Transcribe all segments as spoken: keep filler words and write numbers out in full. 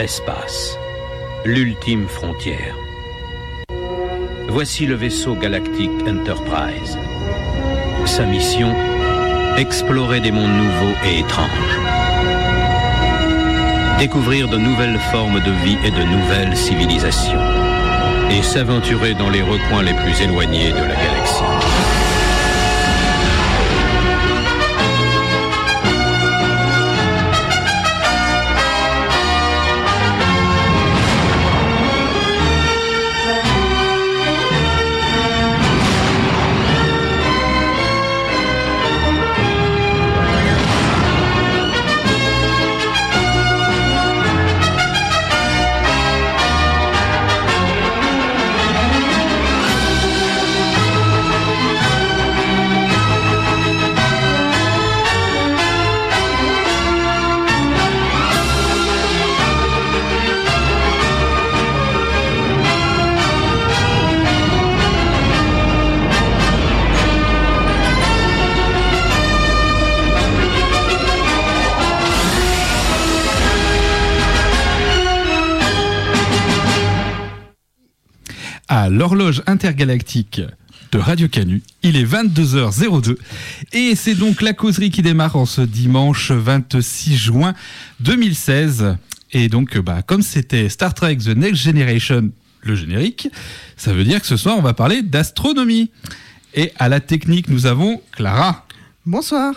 l'hyperespace, l'ultime frontière. Voici le vaisseau galactique Enterprise. Sa mission, explorer des mondes nouveaux et étranges. Découvrir de nouvelles formes de vie et de nouvelles civilisations. Et s'aventurer dans les recoins les plus éloignés de la galaxie. À l'horloge intergalactique de Radio Canu, il est vingt-deux heures deux et c'est donc la causerie qui démarre en ce dimanche vingt-six juin deux mille seize. Et donc, bah, comme c'était Star Trek The Next Generation, le générique, ça veut dire que ce soir on va parler d'astronomie. Et à la technique, nous avons Clara. Bonsoir.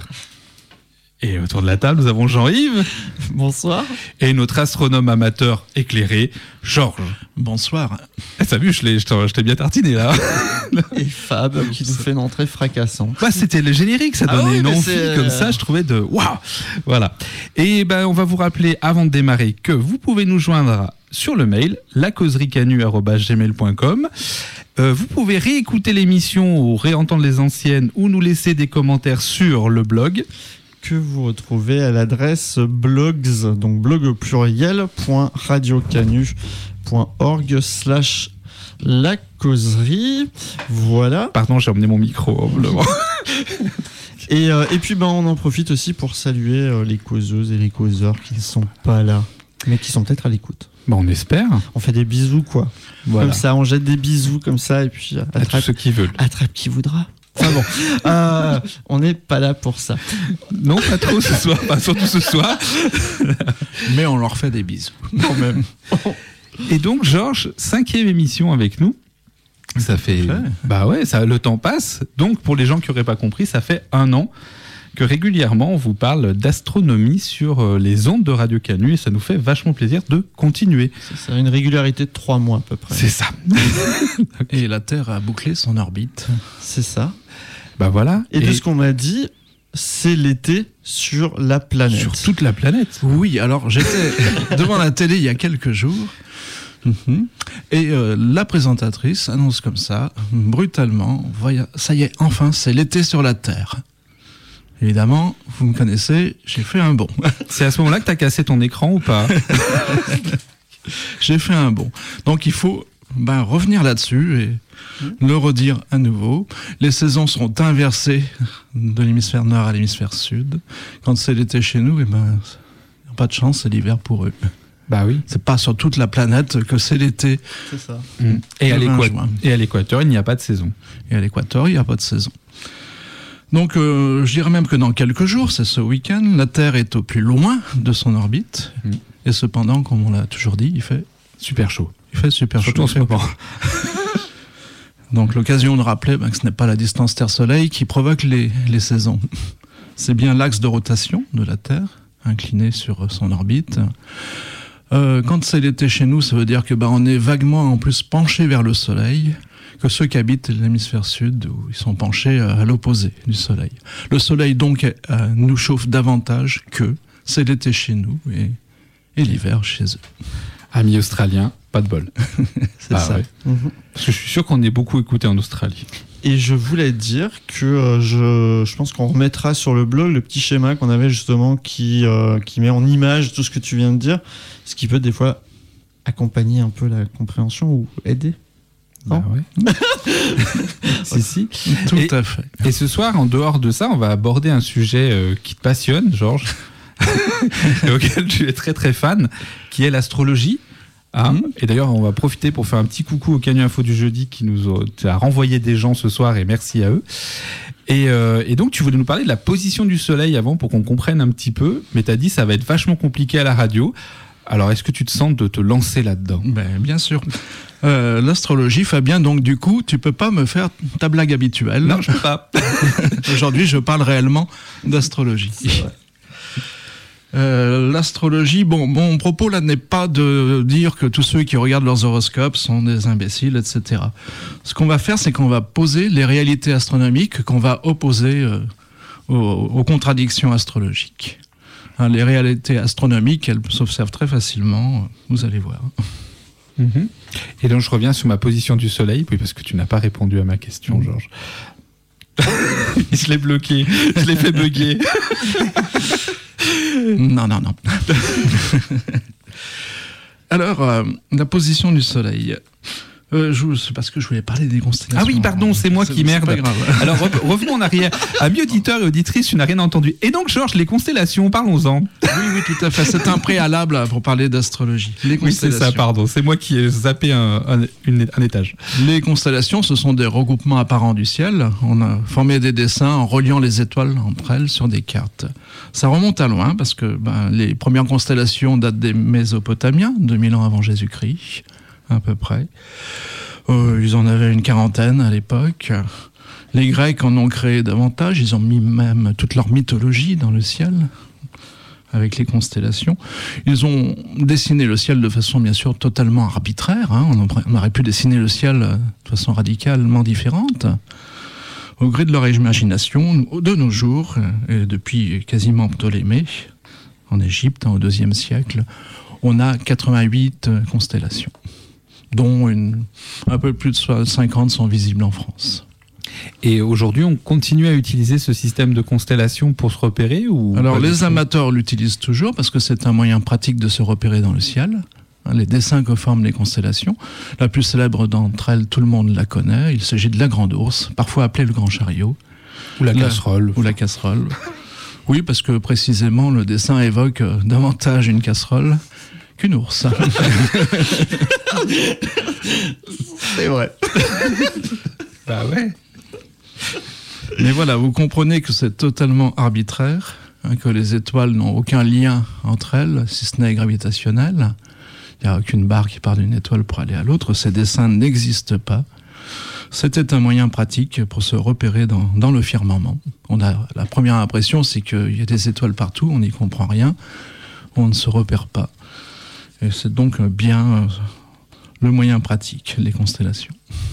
Et autour de la table, nous avons Jean-Yves. Bonsoir. Et notre astronome amateur éclairé, Georges. Bonsoir. Eh, t'as vu, je l'ai, je t'ai, je t'ai bien tartiné là. Et Fab qui nous fait une entrée fracassante. Bah, c'était le générique, ça donnait ah oui, une envie c'est... comme ça, je trouvais de waouh. Voilà. Et ben, on va vous rappeler avant de démarrer que vous pouvez nous joindre sur le mail lacauserie-canu arobase gmail point com. Euh, vous pouvez réécouter l'émission ou réentendre les anciennes ou nous laisser des commentaires sur le blog que vous retrouvez à l'adresse blogs, donc blog au pluriel, point radiocanu point org slash la causerie. Voilà. Pardon, j'ai emmené mon micro. et, euh, et puis ben, on en profite aussi pour saluer euh, les causeuses et les causeurs qui ne sont pas là, mais qui sont peut-être à l'écoute. Bah, on espère. On fait des bisous, quoi. Voilà. Comme ça, on jette des bisous comme ça, et puis attrape, à tous ceux qui veulent. Attrape qui voudra. Enfin bon, euh, on n'est pas là pour ça. Non, pas trop ce soir, pas surtout ce soir. Mais on leur fait des bisous. Quand même. Et donc, Georges, cinquième émission avec nous. Ça fait... Bah ouais, ça, le temps passe. Donc, pour les gens qui n'auraient pas compris, ça fait un an que régulièrement, on vous parle d'astronomie sur les ondes de Radio Canu et ça nous fait vachement plaisir de continuer. C'est ça, une régularité de trois mois à peu près. C'est ça. Et la Terre a bouclé son orbite. C'est ça. Bah voilà. Et, et de ce qu'on m'a dit, c'est l'été sur la planète. Sur toute la planète. Oui, alors j'étais devant la télé il y a quelques jours. Mm-hmm. Et euh, la présentatrice annonce comme ça, brutalement, voyez, ça y est, enfin, c'est l'été sur la Terre. Évidemment, vous me connaissez, j'ai fait un bond. C'est à ce moment-là que tu as cassé ton écran ou pas ? J'ai fait un bond. Donc il faut ben, revenir là-dessus et mmh. le redire à nouveau. Les saisons sont inversées de l'hémisphère nord à l'hémisphère sud. Quand c'est l'été chez nous, eh ben, pas de chance, c'est l'hiver pour eux. Bah oui. C'est pas sur toute la planète que c'est l'été. C'est ça. Mmh. Et, à l'équateur, et à l'équateur, il n'y a pas de saison. Et à l'équateur, il n'y a pas de saison. Donc, euh, je dirais même que dans quelques jours, c'est ce week-end, la Terre est au plus loin de son orbite. Mmh. Et cependant, comme on l'a toujours dit, il fait super chaud. Il fait super Surtout chaud. En ce moment. Donc, l'occasion de rappeler ben, que ce n'est pas la distance Terre-Soleil qui provoque les, les saisons. C'est bien l'axe de rotation de la Terre, incliné sur son orbite. Euh, quand c'est l'été chez nous, ça veut dire que ben, on est vaguement en plus penché vers le Soleil, que ceux qui habitent l'hémisphère sud, où ils sont penchés à l'opposé du Soleil. Le Soleil, donc, euh, nous chauffe davantage que c'est l'été chez nous et, et l'hiver chez eux. Amis australiens, pas de bol. C'est ah, ça. Ouais. Mm-hmm. Parce que je suis sûr qu'on est beaucoup écouté en Australie. Et je voulais dire que euh, je, je pense qu'on remettra sur le blog le petit schéma qu'on avait justement qui, euh, qui met en image tout ce que tu viens de dire, ce qui peut des fois accompagner un peu la compréhension ou aider. Bah ouais. si, si. Tout et, à fait. Et ce soir, en dehors de ça, on va aborder un sujet euh, qui te passionne, Georges. et auquel tu es très très fan, qui est l'astrologie. Hein mmh. Et d'ailleurs, on va profiter pour faire un petit coucou au Canu Info du jeudi qui nous a, a renvoyé des gens ce soir et merci à eux. Et, euh, et donc, tu voulais nous parler de la position du soleil avant pour qu'on comprenne un petit peu, mais tu as dit ça va être vachement compliqué à la radio. Alors, est-ce que tu te sens de te lancer là-dedans ? Ben, bien sûr. Euh, l'astrologie, Fabien, donc du coup, tu peux pas me faire ta blague habituelle. Non, je peux pas. Aujourd'hui, je parle réellement d'astrologie. Euh, l'astrologie, bon, mon propos là n'est pas de dire que tous ceux qui regardent leurs horoscopes sont des imbéciles, et cetera. Ce qu'on va faire, c'est qu'on va poser les réalités astronomiques qu'on va opposer euh, aux, aux contradictions astrologiques. Hein, les réalités astronomiques, elles s'observent très facilement, vous allez voir. Mmh. Et donc je reviens sur ma position du soleil, oui, parce que tu n'as pas répondu à ma question, mmh. Georges. Je l'ai bloqué, je l'ai fait bugger. Non, non, non. Alors, euh, la position du soleil. Euh, je, c'est parce que je voulais parler des constellations. Ah oui, pardon, c'est moi c'est, qui merde. Pas grave. Alors re- revenons en arrière. Amis auditeurs et auditrices, tu n'as rien entendu. Et donc, Georges, les constellations, parlons-en. Oui, oui, tout à fait. C'est un préalable pour parler d'astrologie. Les constellations. Oui, c'est ça, pardon. C'est moi qui ai zappé un, un, une, un étage. Les constellations, ce sont des regroupements apparents du ciel. On a formé des dessins en reliant les étoiles entre elles sur des cartes. Ça remonte à loin parce que ben, les premières constellations datent des Mésopotamiens, deux mille ans avant Jésus-Christ, à peu près. Euh, ils en avaient une quarantaine à l'époque. Les Grecs en ont créé davantage. Ils ont mis même toute leur mythologie dans le ciel, avec les constellations. Ils ont dessiné le ciel de façon, bien sûr, totalement arbitraire. Hein. On aurait pu dessiner le ciel de façon radicalement différente. Au gré de leur imagination, de nos jours, et depuis quasiment Ptolémée, en Égypte, hein, au deuxième siècle, on a quatre-vingt-huit constellations, dont une, un peu plus de cinquante sont visibles en France. Et aujourd'hui, on continue à utiliser ce système de constellation pour se repérer ou Alors, les amateurs l'utilisent toujours parce que c'est un moyen pratique de se repérer dans le ciel. Les dessins que forment les constellations. La plus célèbre d'entre elles, tout le monde la connaît. Il s'agit de la Grande Ourse, parfois appelée le Grand Chariot. Ou la, la casserole. Ou la casserole. Oui, parce que précisément, le dessin évoque davantage une casserole qu'une ours. C'est vrai. Bah ouais. Mais voilà, vous comprenez que c'est totalement arbitraire, hein, que les étoiles n'ont aucun lien entre elles, si ce n'est gravitationnel. Il n'y a aucune barre qui part d'une étoile pour aller à l'autre. Ces dessins n'existent pas. C'était un moyen pratique pour se repérer dans, dans le firmament. On a, la première impression, c'est qu'il y a des étoiles partout, on n'y comprend rien, on ne se repère pas. Et c'est donc bien euh, le moyen pratique, les constellations.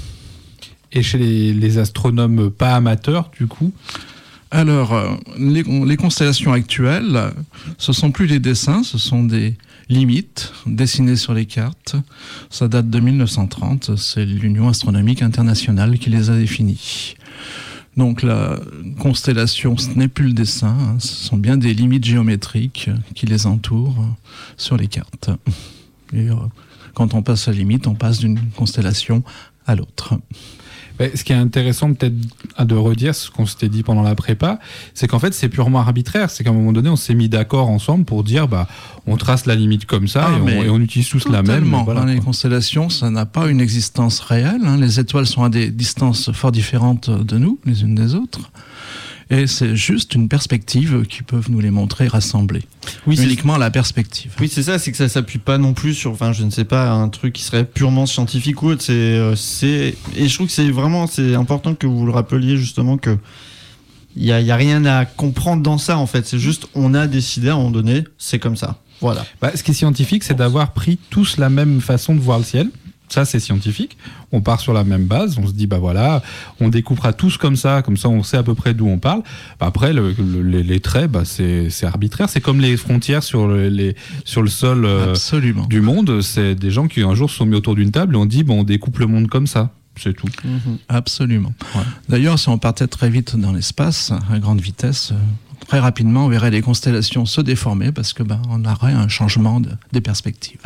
Et chez les, les astronomes pas amateurs, du coup ? Alors, euh, les, les constellations actuelles, ce ne sont plus des dessins, ce sont des limites dessinées sur les cartes. Ça date de mille neuf cent trente, c'est l'Union astronomique internationale qui les a définies. Donc la constellation, ce n'est plus le dessin, hein, ce sont bien des limites géométriques qui les entourent sur les cartes. Et euh, quand on passe la limite, on passe d'une constellation à l'autre. Ce qui est intéressant peut-être de redire, ce qu'on s'était dit pendant la prépa, c'est qu'en fait c'est purement arbitraire. C'est qu'à un moment donné on s'est mis d'accord ensemble pour dire bah on trace la limite comme ça ah, et, on, et on utilise tous la même. Voilà, hein, les constellations, ça n'a pas une existence réelle. Hein. Les étoiles sont à des distances fort différentes de nous, les unes des autres. Et c'est juste une perspective qui peuvent nous les montrer rassemblées. Oui, uniquement c'est... la perspective. Oui, c'est ça, c'est que ça s'appuie pas non plus sur, enfin, je ne sais pas, un truc qui serait purement scientifique ou autre. C'est, euh, c'est, et je trouve que c'est vraiment, c'est important que vous le rappeliez justement que il y a, y a rien à comprendre dans ça en fait. C'est juste, on a décidé à un moment donné, c'est comme ça. Voilà. Bah, ce qui est scientifique, c'est d'avoir pris tous la même façon de voir le ciel. Ça, c'est scientifique. On part sur la même base. On se dit, bah voilà, on découpera tous comme ça. Comme ça, on sait à peu près d'où on parle. Bah après, le, le, les, les traits, bah, c'est, c'est arbitraire. C'est comme les frontières sur le, les, sur le sol euh, du monde. C'est des gens qui, un jour, se sont mis autour d'une table et ont dit, bon, on découpe le monde comme ça. C'est tout. Mmh. Absolument. Ouais. D'ailleurs, si on partait très vite dans l'espace, à grande vitesse, très rapidement, on verrait les constellations se déformer parce que bah, on aurait un changement de, des perspectives.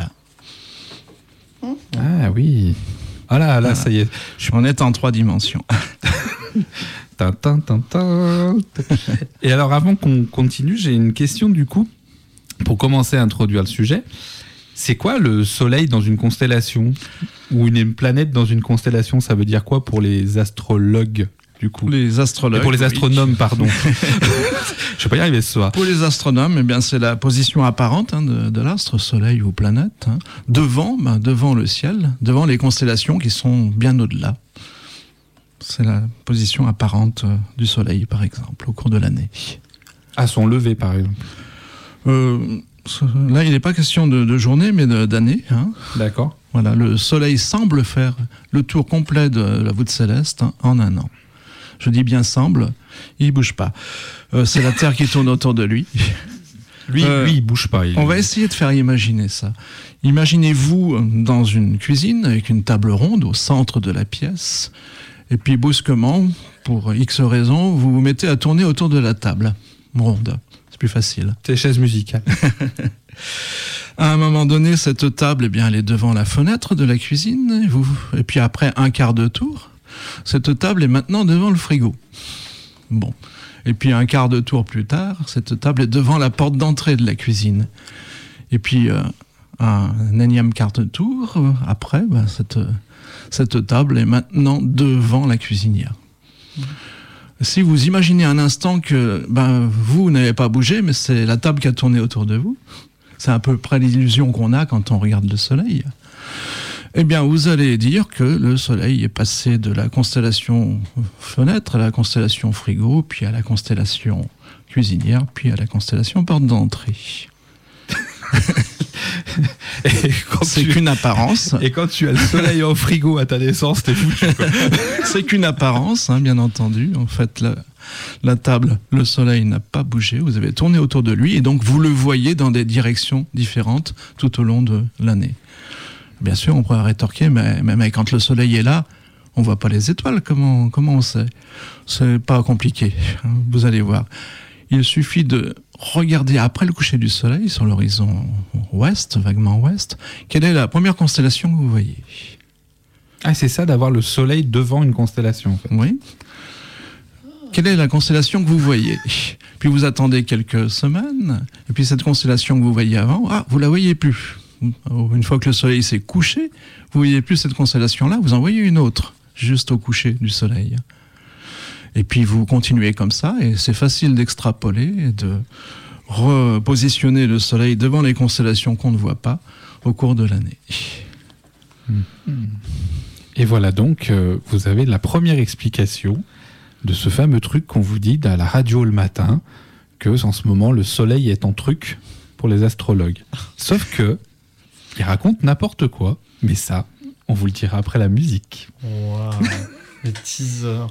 Ah oui. Ah là, là, ah, ça y est. On est en trois dimensions. Tintin, tintin. Et alors, avant qu'on continue, j'ai une question du coup. pour commencer à introduire le sujet, c'est quoi le soleil dans une constellation ou une planète dans une constellation? Ça veut dire quoi pour les astrologues du coup? Les astrologues. Et pour les astronomes, oui. pardon. Je vais pas y arriver ce soir. Pour les astronomes, eh bien, c'est la position apparente hein, de, de l'astre, soleil ou planète, hein, devant, ben, devant le ciel, devant les constellations qui sont bien au-delà. C'est la position apparente euh, du soleil, par exemple, au cours de l'année. À son lever, par exemple. Euh, là, il n'est pas question de, de journée, mais de, d'année. Hein. D'accord. Voilà, le soleil semble faire le tour complet de la voûte céleste hein, en un an. Je dis bien semble, il ne bouge pas. Euh, c'est la Terre qui tourne autour de lui. Lui, Euh, lui il bouge pas. Il... On va essayer de faire imaginer ça. Imaginez-vous dans une cuisine avec une table ronde au centre de la pièce, et puis brusquement, pour X raisons, vous vous mettez à tourner autour de la table ronde. C'est plus facile. C'est chaise musicale. À un moment donné, cette table, eh bien, elle est devant la fenêtre de la cuisine, et, vous, et puis après un quart de tour, cette table est maintenant devant le frigo. Bon. Et puis un quart de tour plus tard, cette table est devant la porte d'entrée de la cuisine. Et puis euh, un, un énième quart de tour, euh, après, ben, cette, cette table est maintenant devant la cuisinière. Mmh. Si vous imaginez un instant que ben, vous n'avez pas bougé, mais c'est la table qui a tourné autour de vous, c'est à peu près l'illusion qu'on a quand on regarde le soleil, eh bien, vous allez dire que le soleil est passé de la constellation fenêtre à la constellation frigo, puis à la constellation cuisinière, puis à la constellation porte d'entrée. C'est tu... qu'une apparence. Et quand tu as le soleil en frigo à ta naissance, t'es foutu, quoi. C'est qu'une apparence, hein, bien entendu. En fait, la, la table, le soleil n'a pas bougé. Vous avez tourné autour de lui et donc vous le voyez dans des directions différentes tout au long de l'année. Bien sûr, on pourrait rétorquer, mais, mais, mais quand le soleil est là, on voit pas les étoiles. Comment, comment on sait? C'est pas compliqué. Vous allez voir. Il suffit de regarder après le coucher du soleil sur l'horizon ouest, vaguement ouest, quelle est la première constellation que vous voyez? Ah, c'est ça d'avoir le soleil devant une constellation, en fait. Oui. Quelle est la constellation que vous voyez? Puis vous attendez quelques semaines, et puis cette constellation que vous voyez avant, ah, vous la voyez plus. Une fois que le soleil s'est couché, vous voyez plus cette constellation-là, vous en voyez une autre, juste au coucher du soleil. Et puis vous continuez comme ça, et c'est facile d'extrapoler et de repositionner le soleil devant les constellations qu'on ne voit pas au cours de l'année. Et voilà donc, euh, vous avez la première explication de ce fameux truc qu'on vous dit à la radio le matin, que en ce moment le soleil est en truc pour les astrologues. Sauf que il raconte n'importe quoi, mais ça, on vous le dira après la musique. Waouh, le teaser.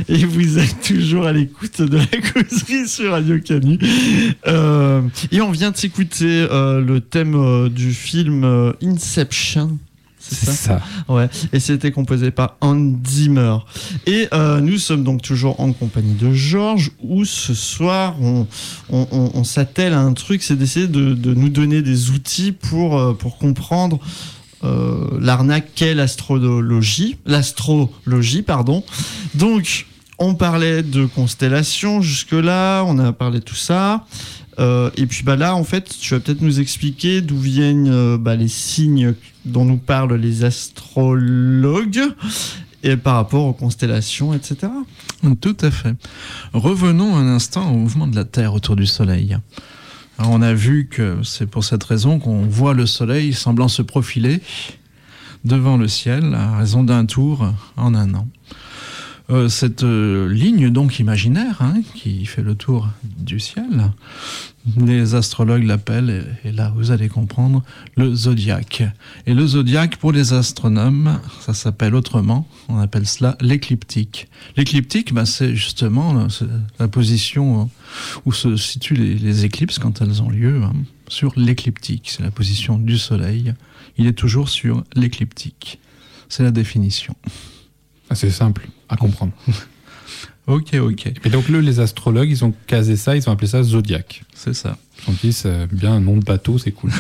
et vous êtes toujours à l'écoute de la causerie sur Radio Canu. Euh, et on vient de s'écouter euh, le thème euh, du film euh, Inception. C'est, C'est ça, ça. Ouais. Et c'était composé par Hans Zimmer. Et euh, nous sommes donc toujours en compagnie de Georges, où ce soir on, on, on, on s'attelle à un truc, c'est d'essayer de, de nous donner des outils pour, euh, pour comprendre euh, l'arnaque qu'est l'astrologie. L'astrologie, pardon. Donc, on parlait de constellations jusque-là, on a parlé de tout ça. Euh, et puis bah là, en fait, tu vas peut-être nous expliquer d'où viennent euh, bah, les signes dont nous parlent les astrologues et par rapport aux constellations, et cetera. Tout à fait. Revenons un instant au mouvement de la Terre autour du Soleil. Alors, on a vu que c'est pour cette raison qu'on voit le Soleil semblant se profiler devant le ciel à raison d'un tour en un an. Euh, cette euh, ligne donc imaginaire hein, qui fait le tour du ciel, les astrologues l'appellent, et, et là vous allez comprendre, le zodiaque. Et le zodiaque pour les astronomes, ça s'appelle autrement, on appelle cela l'écliptique. L'écliptique, bah, c'est justement c'est la position où se situent les, les éclipses quand elles ont lieu, hein, sur l'écliptique. C'est la position du soleil, il est toujours sur l'écliptique. C'est la définition. Ah, c'est simple à comprendre. Ok, ok. Et donc, le, les astrologues, ils ont casé ça, ils ont appelé ça zodiaque. C'est ça. Ils ont dit, c'est bien un nom de bateau, c'est cool.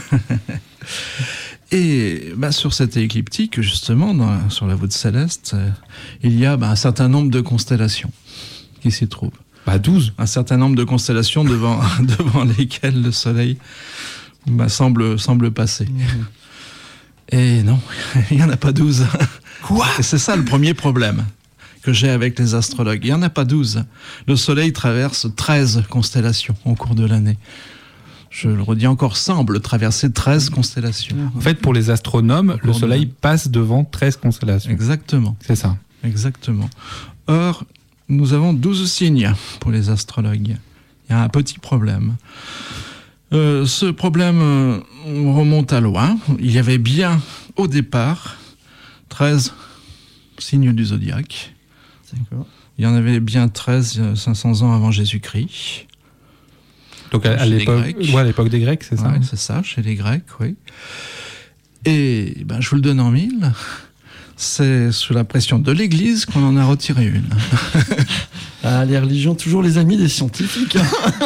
Et bah, sur cette écliptique, justement, dans, sur la voûte céleste, euh, il y a bah, un certain nombre de constellations qui s'y trouvent. Bah, douze. Un certain nombre de constellations devant, devant lesquelles le Soleil bah, semble, semble passer. Mmh. Et non, il n'y en a pas douze. Quoi ? Et c'est ça le premier problème que j'ai avec les astrologues. Il n'y en a pas douze. Le Soleil traverse treize constellations au cours de l'année. Je le redis encore, semble traverser treize constellations. En fait, pour les astronomes, le Soleil passe devant treize constellations. Exactement. C'est ça. Exactement. Or, nous avons douze signes pour les astrologues. Il y a un petit problème. Euh, ce problème euh, remonte à loin. Il y avait bien, au départ, treize signes du zodiaque. D'accord. Il y en avait bien treize, cinq cents ans avant Jésus-Christ. Donc à, à, l'époque, ouais, à l'époque des Grecs, c'est ça ouais, c'est ça, chez les Grecs, oui. Et ben, je vous le donne en mille. C'est sous la pression de l'Église qu'on en a retiré une. Ah, les religions, toujours les amis des scientifiques.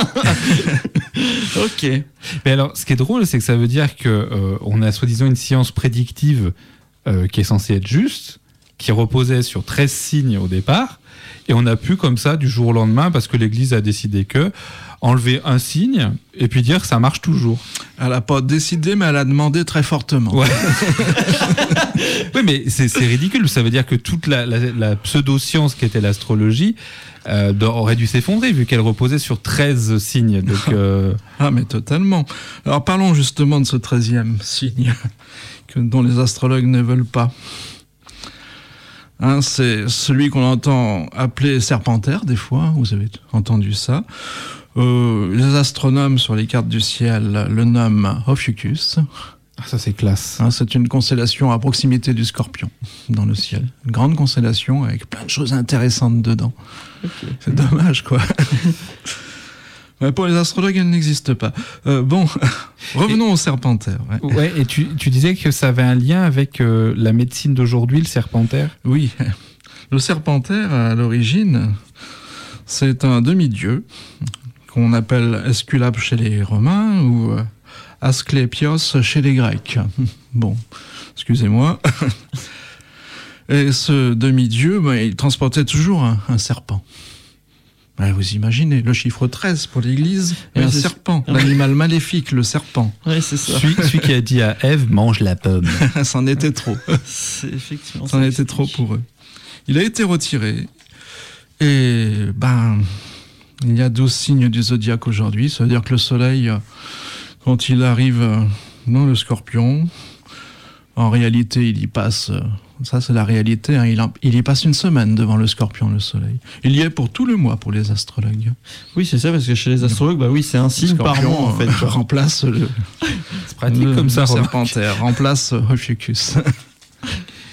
Ok. Mais alors, ce qui est drôle, c'est que ça veut dire que euh, on a soi-disant une science prédictive euh, qui est censée être juste, qui reposait sur treize signes au départ, et on a pu comme ça, du jour au lendemain, parce que l'Église a décidé que, enlever un signe, et puis dire que ça marche toujours. Elle n'a pas décidé, mais elle a demandé très fortement. Ouais. Oui, mais c'est, c'est ridicule. Ça veut dire que toute la, la, la pseudo-science qui était l'astrologie euh, aurait dû s'effondrer, vu qu'elle reposait sur treize signes. Donc, euh... Ah, mais totalement. Alors, parlons justement de ce treizième signe que, dont les astrologues ne veulent pas. Hein, c'est celui qu'on entend appeler Serpentaire, des fois, vous avez entendu ça. Euh, les astronomes sur les cartes du ciel le nomment Ophiuchus. Ah, ça c'est classe. Hein, c'est une constellation à proximité du Scorpion, dans le ciel. Une grande constellation avec plein de choses intéressantes dedans. Okay. C'est dommage, quoi. Ouais, pour les astrologues, elle n'existe pas. Euh, bon, revenons et, au Serpentaire. Ouais, ouais et tu, tu disais que ça avait un lien avec euh, la médecine d'aujourd'hui, le Serpentaire ? Oui. Le Serpentaire, à l'origine, c'est un demi-dieu qu'on appelle Esculape chez les Romains ou euh, Asclépios chez les Grecs. Bon, excusez-moi. Et ce demi-dieu, bah, il transportait toujours un, un serpent. Ben, vous imaginez, le chiffre treize pour l'Église et oui, un serpent, ça. L'animal maléfique, le serpent. Oui, c'est ça. Celui, celui qui a dit à Ève, mange la pomme. C'en était trop. C'est effectivement. C'en était trop pour eux. Il a été retiré. Et ben, il y a douze signes du zodiaque aujourd'hui. Ça veut dire que le soleil, quand il arrive dans le Scorpion, en réalité, il y passe... Ça, c'est la réalité. Hein. Il, en, il y passe une semaine devant le Scorpion, le Soleil. Il y est pour tout le mois pour les astrologues. Oui, c'est ça, parce que chez les astrologues, bah oui, c'est un signe par mois, en fait. Euh, remplace le. C'est pratique le, comme ça, le Serpentaire, remplace Ophiuchus.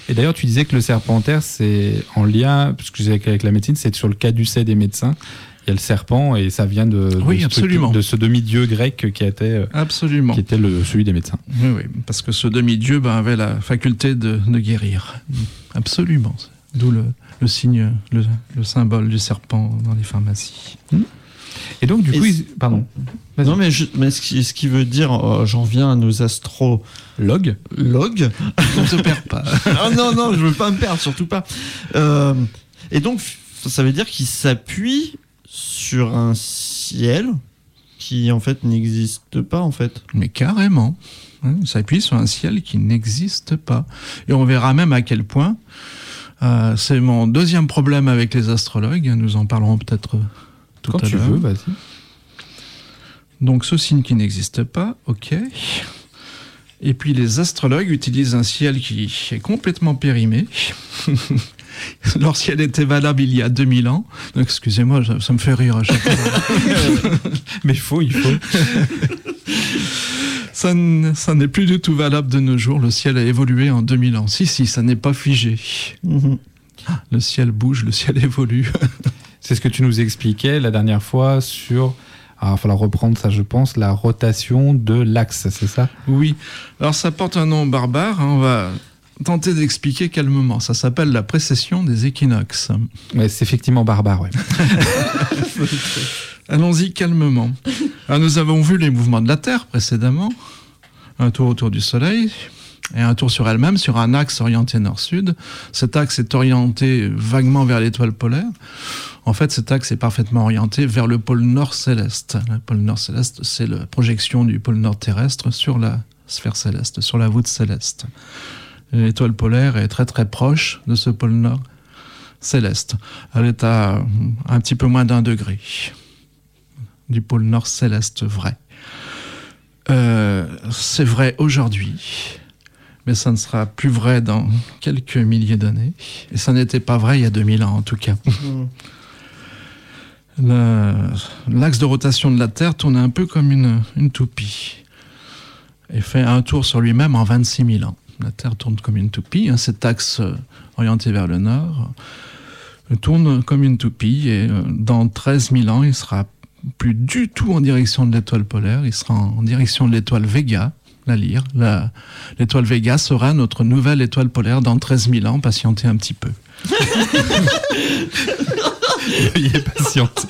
Et d'ailleurs, tu disais que le serpentaire, c'est en lien, parce que j'ai avec la médecine, c'est sur le caducée des médecins. Il y a le serpent et ça vient de, oui, de, absolument. Ce, de ce demi-dieu grec qui était, absolument. Qui était le, celui des médecins. Oui, oui, parce que ce demi-dieu ben, avait la faculté de, de guérir. Absolument. D'où le, le signe, le, le symbole du serpent dans les pharmacies. Mmh. Et donc, du et coup, il... pardon. Vas-y. Non, mais, je, mais ce, qui, ce qui veut dire, euh, j'en viens à nos astrologues. Log Log Ne te perds pas. Ah non, non, je veux pas me perdre, surtout pas. Euh, et donc, ça veut dire qu'il s'appuie sur un ciel qui, en fait, n'existe pas, en fait. Mais carrément. Hein, il s'appuie sur un ciel qui n'existe pas. Et on verra même à quel point. Euh, c'est mon deuxième problème avec les astrologues. Nous en parlerons peut-être tout Quand à tu l'heure. veux, vas-y. Donc, ce signe qui n'existe pas, ok. Et puis, les astrologues utilisent un ciel qui est complètement périmé. Leur ciel était valable il y a deux mille ans. Donc, excusez-moi, ça, ça me fait rire à chaque fois. Mais il faut, il faut. Ça, n- ça n'est plus du tout valable de nos jours. Le ciel a évolué en deux mille ans. Si, si, ça n'est pas figé. Mmh. Le ciel bouge, le ciel évolue. C'est ce que tu nous expliquais la dernière fois sur... Ah, il va falloir reprendre ça, je pense, la rotation de l'axe, c'est ça ? Oui. Alors, ça porte un nom barbare. Hein. On va tenter d'expliquer calmement. Ça s'appelle la précession des équinoxes. Ouais, c'est effectivement barbare, ouais. Allons-y calmement. Alors, nous avons vu les mouvements de la Terre précédemment. Un tour autour du Soleil et un tour sur elle-même sur un axe orienté nord-sud. Cet axe est orienté vaguement vers l'étoile polaire. En fait, cet axe est parfaitement orienté vers le pôle nord céleste. Le pôle nord céleste, c'est la projection du pôle nord terrestre sur la sphère céleste, sur la voûte céleste. L'étoile polaire est très très proche de ce pôle nord céleste. Elle est à un petit peu moins d'un degré du pôle nord céleste vrai. Euh, c'est vrai aujourd'hui, mais ça ne sera plus vrai dans quelques milliers d'années. Et ça n'était pas vrai il y a deux mille ans en tout cas. Mmh. Le, l'axe de rotation de la Terre tourne un peu comme une, une toupie et fait un tour sur lui-même en vingt-six mille ans. La Terre tourne comme une toupie, hein, cet axe euh, orienté vers le nord euh, tourne comme une toupie et euh, dans treize mille ans, il sera plus du tout en direction de l'étoile polaire, il sera en, en direction de l'étoile Vega, la Lyre. La, l'étoile Vega sera notre nouvelle étoile polaire dans treize mille ans, patientez un petit peu. Veuillez patienter.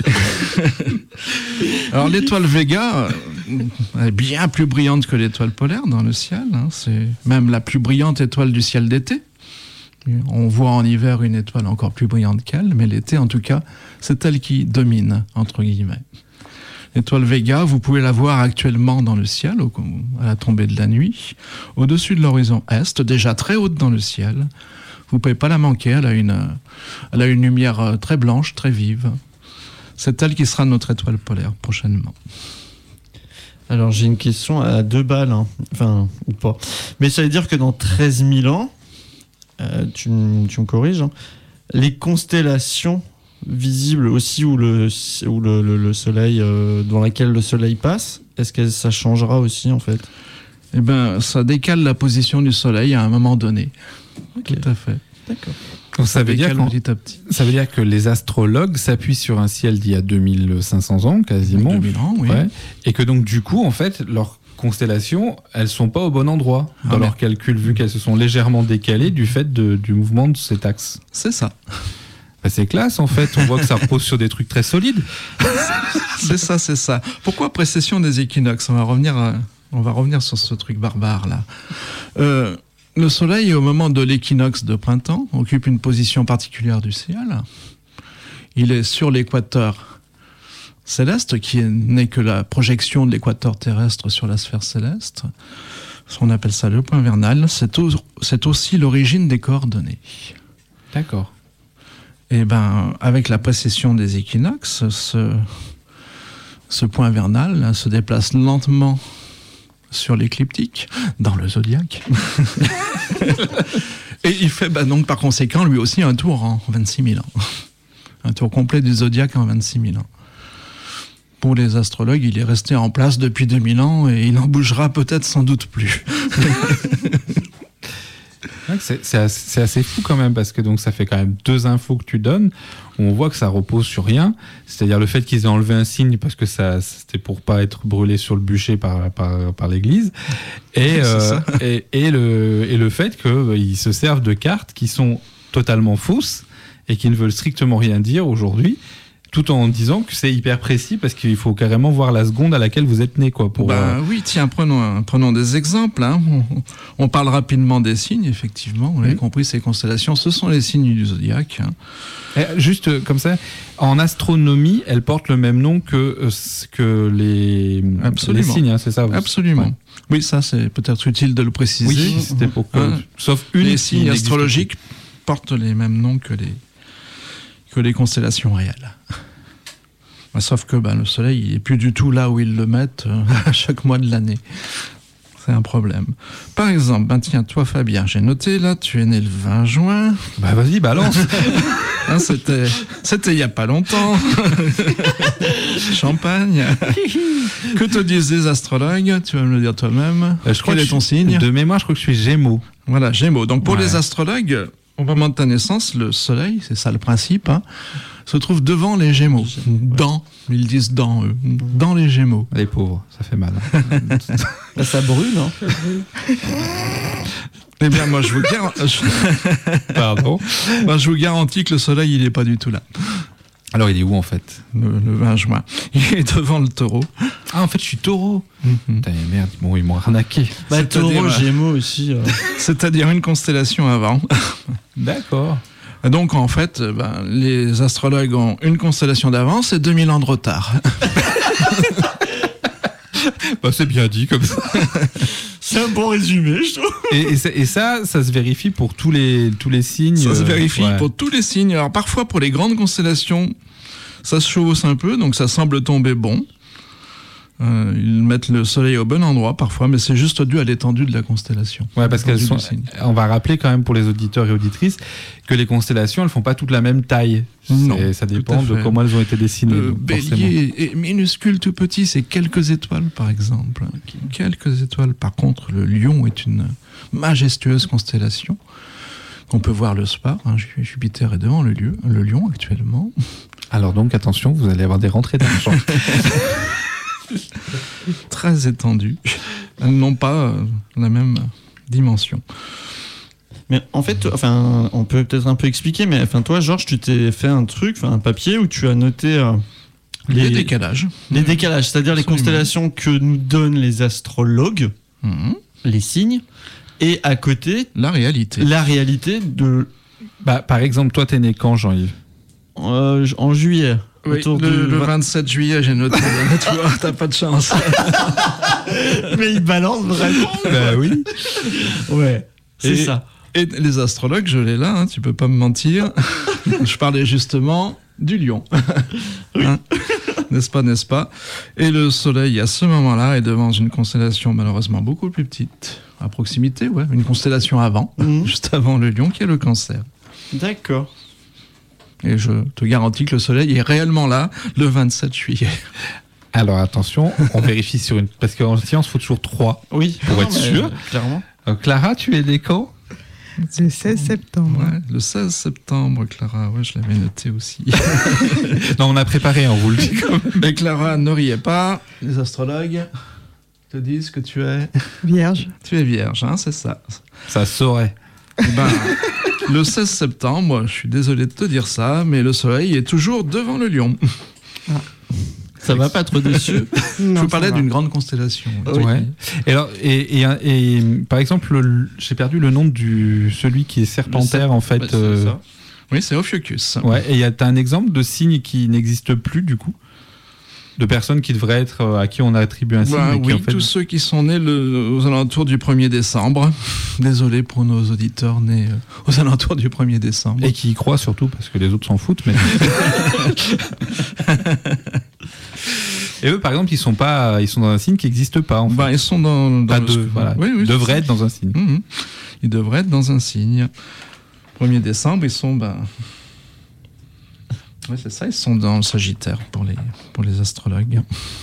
Alors l'étoile Vega est bien plus brillante que l'étoile polaire dans le ciel. Hein. C'est même la plus brillante étoile du ciel d'été. On voit en hiver une étoile encore plus brillante qu'elle, mais l'été en tout cas, c'est elle qui domine, entre guillemets. L'étoile Vega, vous pouvez la voir actuellement dans le ciel, au, à la tombée de la nuit, au-dessus de l'horizon est, déjà très haute dans le ciel. Vous ne pouvez pas la manquer, elle a, une, elle a une lumière très blanche, très vive. C'est elle qui sera notre étoile polaire prochainement. Alors j'ai une question à deux balles, hein. Enfin, ou pas. Mais ça veut dire que dans treize mille ans, euh, tu, m- tu me corriges, hein, les constellations visibles aussi où le, où le, le, le soleil, euh, dans laquelle le soleil passe, est-ce que ça changera aussi en fait ? Eh bien, ça décale la position du soleil à un moment donné. Okay. Tout à fait. D'accord. Donc ça veut, dire Décale qu'en- petit à petit. ça veut dire que les astrologues s'appuient sur un ciel d'il y a deux mille cinq cents ans, quasiment. deux mille ans, oui. Ouais. Et que donc, du coup, en fait, leurs constellations, elles sont pas au bon endroit dans Ah, leurs mais- calculs, vu qu'elles se sont légèrement décalées du fait de- du mouvement de cet axe. C'est ça. Bah, c'est classe, en fait. On voit que ça repose sur des trucs très solides. C'est ça, c'est ça. Pourquoi précession des équinoxes ? On va revenir, à- on va revenir sur ce truc barbare là. Euh, le Soleil, au moment de l'équinoxe de printemps, occupe une position particulière du ciel. Il est sur l'équateur céleste, qui n'est que la projection de l'équateur terrestre sur la sphère céleste. On appelle ça le point vernal. C'est, au- c'est aussi l'origine des coordonnées. D'accord. Et ben, avec la précession des équinoxes, ce, ce point vernal là, se déplace lentement sur l'écliptique, dans le zodiaque. Et il fait bah, donc par conséquent lui aussi un tour en vingt-six mille ans. Un tour complet du zodiaque en vingt-six mille ans. Pour les astrologues, il est resté en place depuis deux mille ans et il n'en bougera peut-être sans doute plus. Ouais, c'est, c'est, assez, c'est assez fou quand même, parce que donc ça fait quand même deux infos que tu donnes, où on voit que ça repose sur rien, c'est-à-dire le fait qu'ils aient enlevé un signe parce que ça, c'était pour pas être brûlé sur le bûcher par, par, par l'église, et, euh, et, et, le, et le fait qu'ils se servent de cartes qui sont totalement fausses et qui ne veulent strictement rien dire aujourd'hui, tout en disant que c'est hyper précis parce qu'il faut carrément voir la seconde à laquelle vous êtes né, quoi. Pour, bah euh... oui, tiens, prenons, prenons des exemples. Hein. On, on parle rapidement des signes, effectivement. On mmh. l'avez compris, ces constellations, ce sont les signes du zodiaque. Hein. Et juste euh, comme ça, en astronomie, elles portent le même nom que, euh, que les, les signes, hein, c'est ça? Absolument. Ouais. Oui, ça, c'est peut-être utile de le préciser. Oui, c'était pour que... Hein. Sauf une. Les signes astrologiques portent les mêmes noms que les, que les constellations réelles. Sauf que ben, le soleil, il n'est plus du tout là où ils le mettent euh, à chaque mois de l'année. C'est un problème. Par exemple, ben tiens, toi Fabien, j'ai noté là, tu es né le vingt juin. Bah vas-y, balance. hein, c'était, c'était il n'y a pas longtemps. Champagne. Que te disent les astrologues? Tu vas me le dire toi-même. Euh, je crois Quel est ton signe? De mémoire, je crois que je suis Gémeaux. Voilà, Gémeaux. Donc pour ouais. les astrologues, au moment de ta naissance, le soleil, c'est ça le principe, hein, se trouve devant les Gémeaux. Dans, ils disent dans eux, dans les Gémeaux. Les pauvres, ça fait mal. Là, ça brûle, hein. Eh bien, moi, je vous garantis... Pardon. Moi, je vous garantis que le soleil, il n'est pas du tout là. Alors, il est où, en fait? Le, le vingt juin. Il est devant le taureau. Ah, en fait, je suis taureau. Mm-hmm. Putain, merde, bon, ils m'ont arnaqué. Bah, taureau, Gémeaux aussi. Euh... C'est-à-dire une constellation avant. D'accord. Donc, en fait, ben, les astrologues ont une constellation d'avance et deux mille ans de retard. bah, c'est bien dit comme ça. C'est un bon résumé, je trouve. Et, et, et ça, ça se vérifie pour tous les, tous les signes. Ça se vérifie ouais. pour tous les signes. Alors, parfois, pour les grandes constellations, ça se chevauche un peu, donc ça semble tomber bon. Euh, ils mettent le soleil au bon endroit parfois, mais c'est juste dû à l'étendue de la constellation. Ouais, parce qu'elles sont. On va rappeler quand même pour les auditeurs et auditrices que les constellations, elles font pas toutes la même taille. Non, c'est, ça dépend de comment elles ont été dessinées. Le Bélier est minuscule, tout petit, c'est quelques étoiles par exemple. Quelques étoiles. Par contre, le Lion est une majestueuse constellation qu'on peut voir le soir. Hein. Jupiter est devant le, lieu, le Lion actuellement. Alors donc attention, vous allez avoir des rentrées d'argent. Très étendues. Elles n'ont pas euh, la même dimension. Mais en fait, enfin, on peut peut-être un peu expliquer, mais enfin, toi, Georges, tu t'es fait un truc, un papier où tu as noté euh, les, les décalages. Les décalages, c'est-à-dire Absolument. Les constellations que nous donnent les astrologues, mmh. les signes, et à côté, la réalité. La réalité de. Bah, par exemple, toi, t'es né quand, Jean-Yves? euh, En juillet. Oui, le, de... le vingt-sept juillet, j'ai noté. Tu vois, t'as pas de chance. Mais il balance vraiment. Bah oui. Ouais, c'est et, ça. Et les astrologues, je l'ai là, hein, tu peux pas me mentir. Je parlais justement du Lion. Oui. Hein, n'est-ce pas, n'est-ce pas? Et le soleil, à ce moment-là, est devant une constellation malheureusement beaucoup plus petite. À proximité, ouais. Une constellation avant, mmh. juste avant le Lion, qui est le Cancer. D'accord. Et je te garantis que le soleil est réellement là le vingt-sept juillet. Alors attention, on vérifie sur une... Parce qu'en science, il faut toujours trois. Oui. Pour non, être sûr. Euh, clairement. Donc, Clara, tu es né quand? Le seize septembre. Ouais, le seize septembre, Clara. Ouais, je l'avais noté aussi. Non, on a préparé, on vous le dit quand même. Mais Clara, ne riez pas. Les astrologues te disent que tu es... Vierge. Tu es vierge, hein, c'est ça. Ça saurait. Ben, le seize septembre, je suis désolé de te dire ça, mais le soleil est toujours devant le Lion. Ah. Ça va pas trop dessus. Je vous parlais d'une grande constellation. Oui. Ouais. Et, alors, et, et, et, et par exemple, le, j'ai perdu le nom du celui qui est serpentaire, en fait. Bah, c'est euh... ça. Oui, c'est Ophiuchus. Ouais, et t'as un exemple de signe qui n'existe plus, du coup? De personnes qui devraient être, à qui on attribue un signe. Bah, qui, oui, en fait... tous ceux qui sont nés le, aux alentours du premier décembre. Désolé pour nos auditeurs nés aux alentours du premier décembre. Et qui y croient surtout, parce que les autres s'en foutent. Mais... Et eux, par exemple, ils sont, pas, ils sont dans un signe qui n'existe pas. En fait. Bah, ils sont dans, dans pas le... de, voilà. Oui, oui, devraient être dans un signe. Mmh. Ils devraient être dans un signe. premier décembre, ils sont... Bah... Oui, c'est ça, ils sont dans le Sagittaire pour les, pour les astrologues.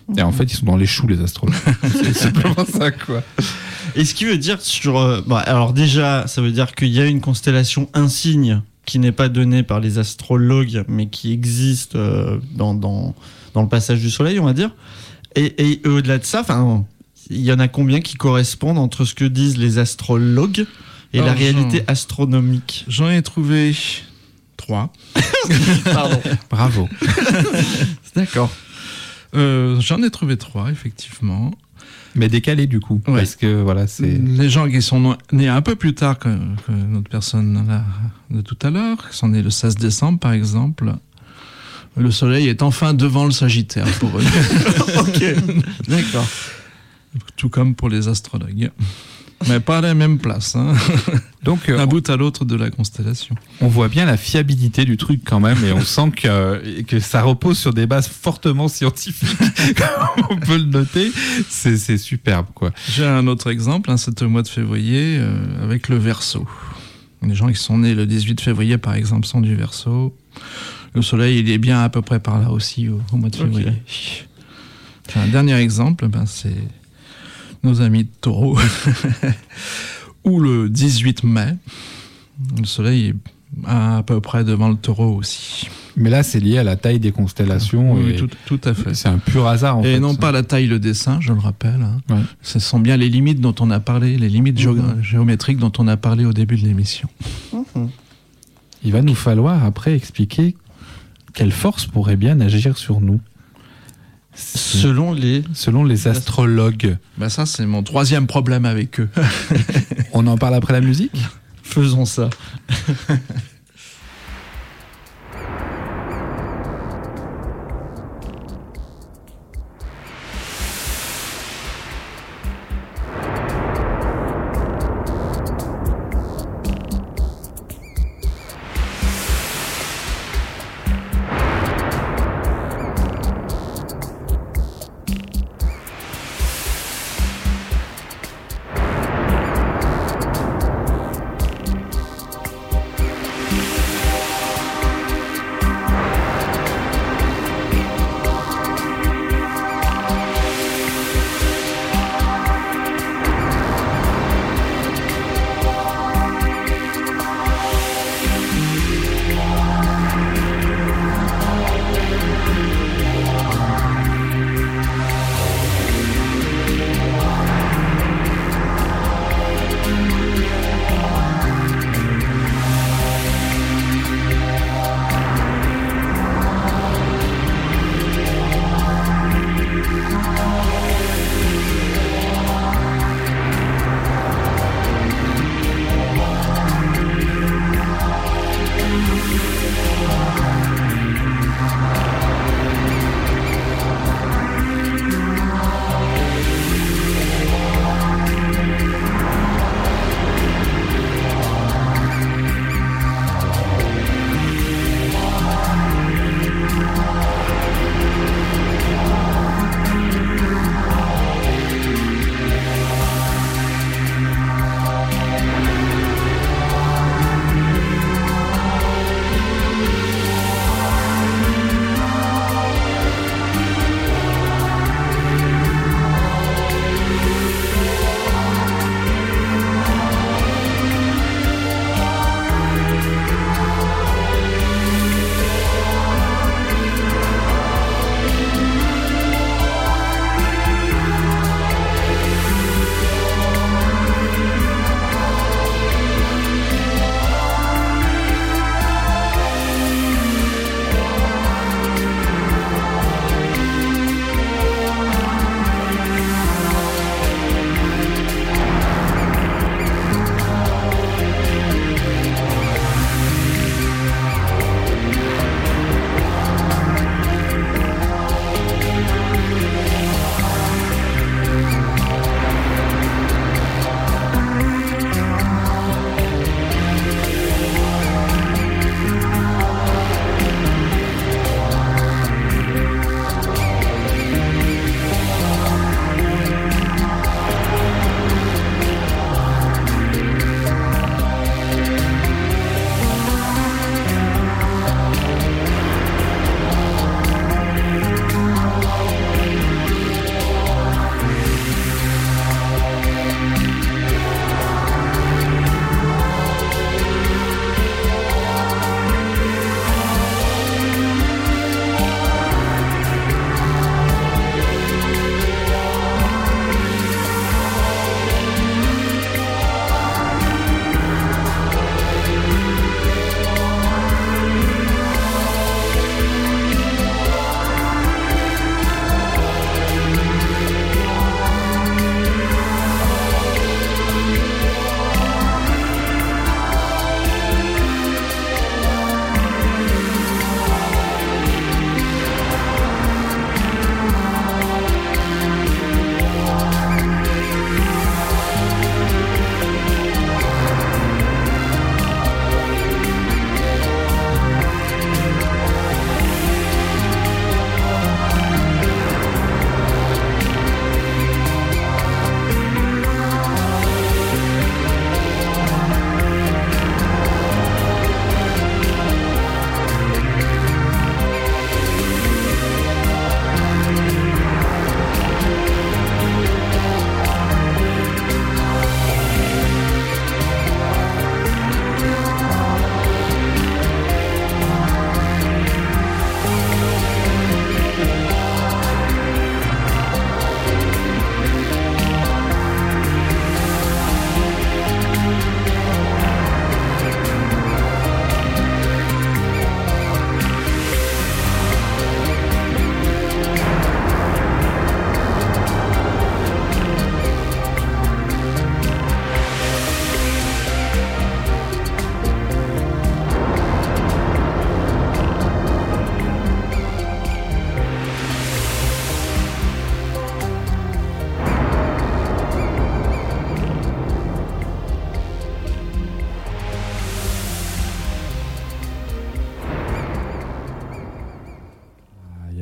Et en fait, ils sont dans les choux, les astrologues. C'est simplement ça, quoi. Et ce qui veut dire sur... Euh, bah, alors déjà, ça veut dire qu'il y a une constellation insigne qui n'est pas donnée par les astrologues, mais qui existe euh, dans, dans, dans le passage du soleil, on va dire. Et, et au-delà de ça, enfin, il y en a combien qui correspondent entre ce que disent les astrologues et Alors, la réalité j'en- astronomique? J'en ai trouvé trois. Pardon. Bravo. D'accord. Euh, j'en ai trouvé trois, effectivement. Mais décalé, du coup. Ouais. Parce que, voilà, c'est... Les gens qui sont no- nés un peu plus tard que, que notre personne là, de tout à l'heure, qui sont nés le seize décembre, par exemple, le soleil est enfin devant le Sagittaire pour eux. Ok. D'accord. Tout comme pour les astrologues. Mais pas à la même place, hein. Donc, euh, d'un bout à l'autre de la constellation. on voit bien la fiabilité du truc quand même, et on sent que, que ça repose sur des bases fortement scientifiques. On peut le noter. C'est, c'est superbe, quoi. J'ai un autre exemple, hein, c'est au mois de février, euh, avec le Verseau. Les gens qui sont nés le dix-huit février, par exemple, sont du Verseau. Le soleil, il est bien à peu près par là aussi, au, au mois de février. Ok. J'ai un dernier exemple, ben, c'est nos amis de Taureau, où le dix-huit mai, le soleil est à peu près devant le Taureau aussi. Mais là, c'est lié à la taille des constellations. Oui, et tout, tout à fait. C'est un pur hasard, en Et fait. non ça. pas la taille, le dessin, je le rappelle. Hein. Ouais. Ce sont bien les limites dont on a parlé, les limites géo- Mhm. géométriques dont on a parlé au début de l'émission. Mhm. Il va nous falloir après expliquer quelle force pourrait bien agir sur nous. C'est- Selon les... Selon les astrologues. Ben ça, c'est mon troisième problème avec eux. On en parle après la musique ? Faisons ça.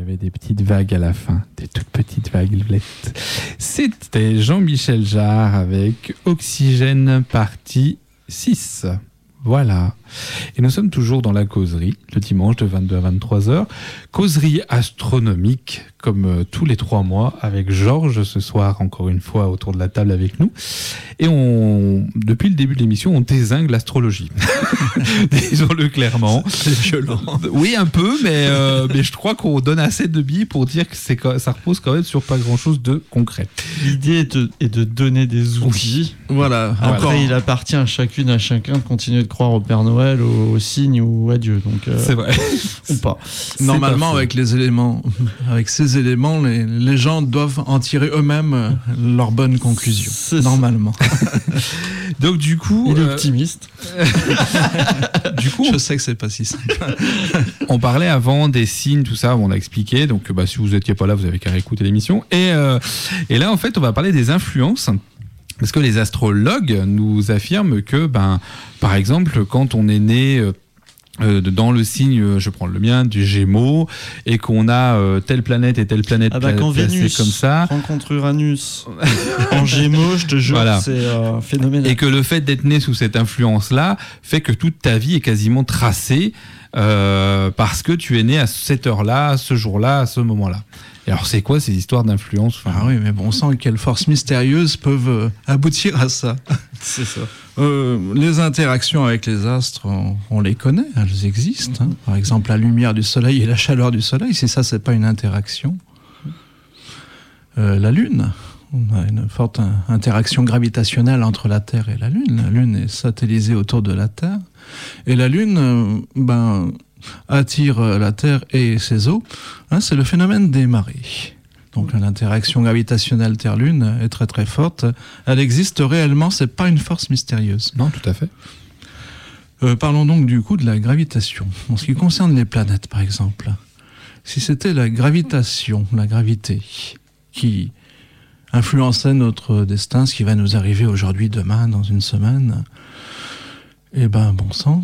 avait des petites vagues à la fin, des toutes petites vaguelettes. C'était Jean-Michel Jarre avec Oxygène partie six. Voilà. Et nous sommes toujours dans la causerie, le dimanche de vingt-deux à vingt-trois heures. Causerie astronomique, comme euh, tous les trois mois, avec Georges, ce soir, encore une fois, autour de la table avec nous. Et on, depuis le début de l'émission, on dézingue l'astrologie. Disons-le clairement. C'est violent. Oui, un peu, mais, euh, mais je crois qu'on donne assez de billes pour dire que c'est, ça repose quand même sur pas grand-chose de concret. L'idée est de, est de donner des outils. Voilà. Après, Encore. il appartient à chacune, à chacun de continuer de croire au Père Noël, au, au signe ou à Dieu. Donc, euh, C'est vrai. ou pas. Normalement, pas faux. avec les éléments, avec ces éléments, les, les gens doivent en tirer eux-mêmes euh, leur bonne conclusion. C'est ça. Normalement. Donc du coup, Il est euh, optimiste. du coup, Je sais que c'est pas si simple. on parlait avant des signes, tout ça, on a expliqué. Donc, bah, si vous n'étiez pas là, vous avez qu'à réécouter l'émission. Et, euh, et là, en fait, on va parler des influences. Parce que les astrologues nous affirment que, ben, par exemple, quand on est né euh, euh, dans le signe, je prends le mien, du Gémeaux, et qu'on a euh, telle planète et telle planète Ah bah, quand pla- placées Vénus comme ça, rencontre Uranus en Gémeaux, je te jure, Voilà. c'est euh, phénoménal. et que le fait d'être né sous cette influence-là fait que toute ta vie est quasiment tracée euh, parce que tu es né à cette heure-là, à ce jour-là, à ce moment-là. Et alors, c'est quoi ces histoires d'influence? Enfin, Ah oui, mais bon sang, quelles forces mystérieuses peuvent euh, aboutir à ça. C'est ça. Euh, les interactions avec les astres, on, on les connaît, elles existent. Hein. Par exemple, la lumière du soleil et la chaleur du soleil, si ça, c'est pas une interaction. Euh, la Lune, on a une forte in- interaction gravitationnelle entre la Terre et la Lune. La Lune est satellisée autour de la Terre. Et la Lune, euh, ben, attire la Terre et ses eaux. Hein, c'est le phénomène des marées. Donc l'interaction gravitationnelle Terre-Lune est très très forte. Elle existe réellement, c'est pas une force mystérieuse. non, tout à fait. Euh, parlons donc du coup de la gravitation. En ce qui concerne les planètes par exemple, si c'était la gravitation, la gravité, qui influençait notre destin, ce qui va nous arriver aujourd'hui, demain, dans une semaine, eh ben bon sang.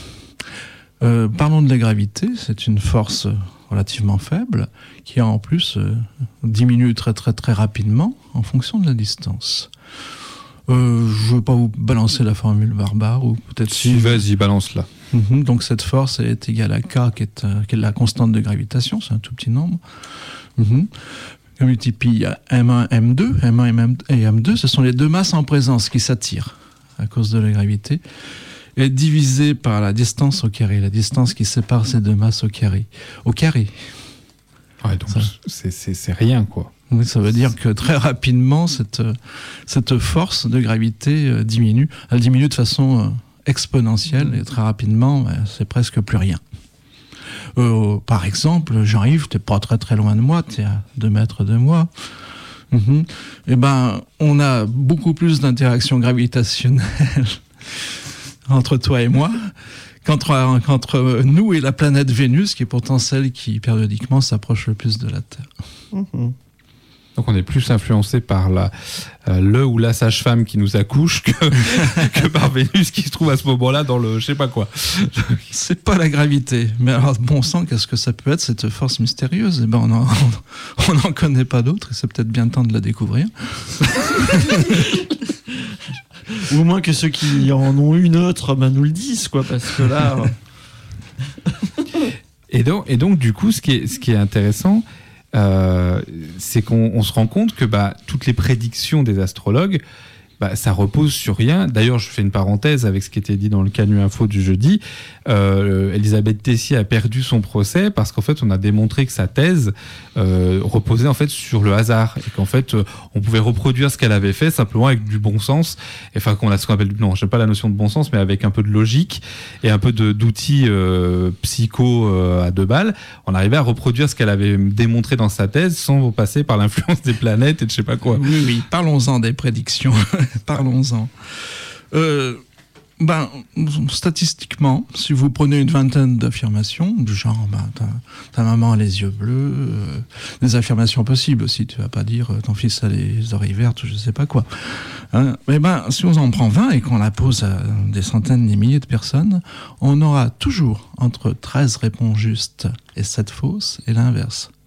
Euh, parlons de la gravité, c'est une force relativement faible qui en plus euh, diminue très très très rapidement en fonction de la distance. Euh, je ne veux pas vous balancer la formule barbare ou peut-être Si, vas-y, balance-la. Mhm, donc cette force est égale à K qui est, euh, qui est la constante de gravitation, c'est un tout petit nombre. Mhm. On multiplie à M un, M deux, M un et M deux, ce sont les deux masses en présence qui s'attirent à cause de la gravité, et divisé par la distance au carré, la distance qui sépare ces deux masses au carré. Au carré. Ouais, donc Ça. c'est, c'est, c'est rien, quoi. Oui, ça veut dire que très rapidement, cette, euh, cette force de gravité euh, diminue. Elle diminue de façon euh, exponentielle et très rapidement, bah, c'est presque plus rien. Euh, par exemple, Jean-Yves, t'es pas très très loin de moi, t'es à deux mètres de moi. Mhm. Eh ben, on a beaucoup plus d'interactions gravitationnelles entre toi et moi qu'entre, qu'entre nous et la planète Vénus, qui est pourtant celle qui périodiquement s'approche le plus de la Terre. Mhm. Donc on est plus influencé par la, euh, le ou la sage-femme qui nous accouche que, que par Vénus qui se trouve à ce moment-là dans le je sais pas quoi. C'est pas la gravité. Mais alors, bon sang, qu'est-ce que ça peut être, cette force mystérieuse? Eh ben, on n'en on n'en connaît pas d'autre, et c'est peut-être bien temps de la découvrir. Ou au moins que ceux qui en ont une autre bah, nous le disent, quoi, parce que là. euh, Et donc, et donc du coup, ce qui est, ce qui est intéressant, euh, c'est qu'on on se rend compte que bah, toutes les prédictions des astrologues, bah, ça repose sur rien. D'ailleurs, je fais une parenthèse avec ce qui était dit dans le Canu Info du jeudi. Euh, Elisabeth Tessier a perdu son procès parce qu'en fait, on a démontré que sa thèse euh, reposait en fait sur le hasard et qu'en fait, euh, on pouvait reproduire ce qu'elle avait fait simplement avec du bon sens. Et, enfin, qu'on a ce qu'on appelle, non, j'aime pas la notion de bon sens, mais avec un peu de logique et un peu de, d'outils euh, psycho euh, à deux balles. On arrivait à reproduire ce qu'elle avait démontré dans sa thèse sans passer par l'influence des planètes et de je sais pas quoi. Oui, oui, parlons-en des prédictions. Parlons-en. Euh, ben, statistiquement, si vous prenez une vingtaine d'affirmations, du genre, ben, ta, ta maman a les yeux bleus, euh, des affirmations possibles aussi, tu vas pas dire euh, ton fils a les oreilles vertes ou je sais pas quoi. Hein, mais ben, si on en prend vingt et qu'on la pose à des centaines, des milliers de personnes, on aura toujours entre treize réponses justes et sept fausses, et l'inverse.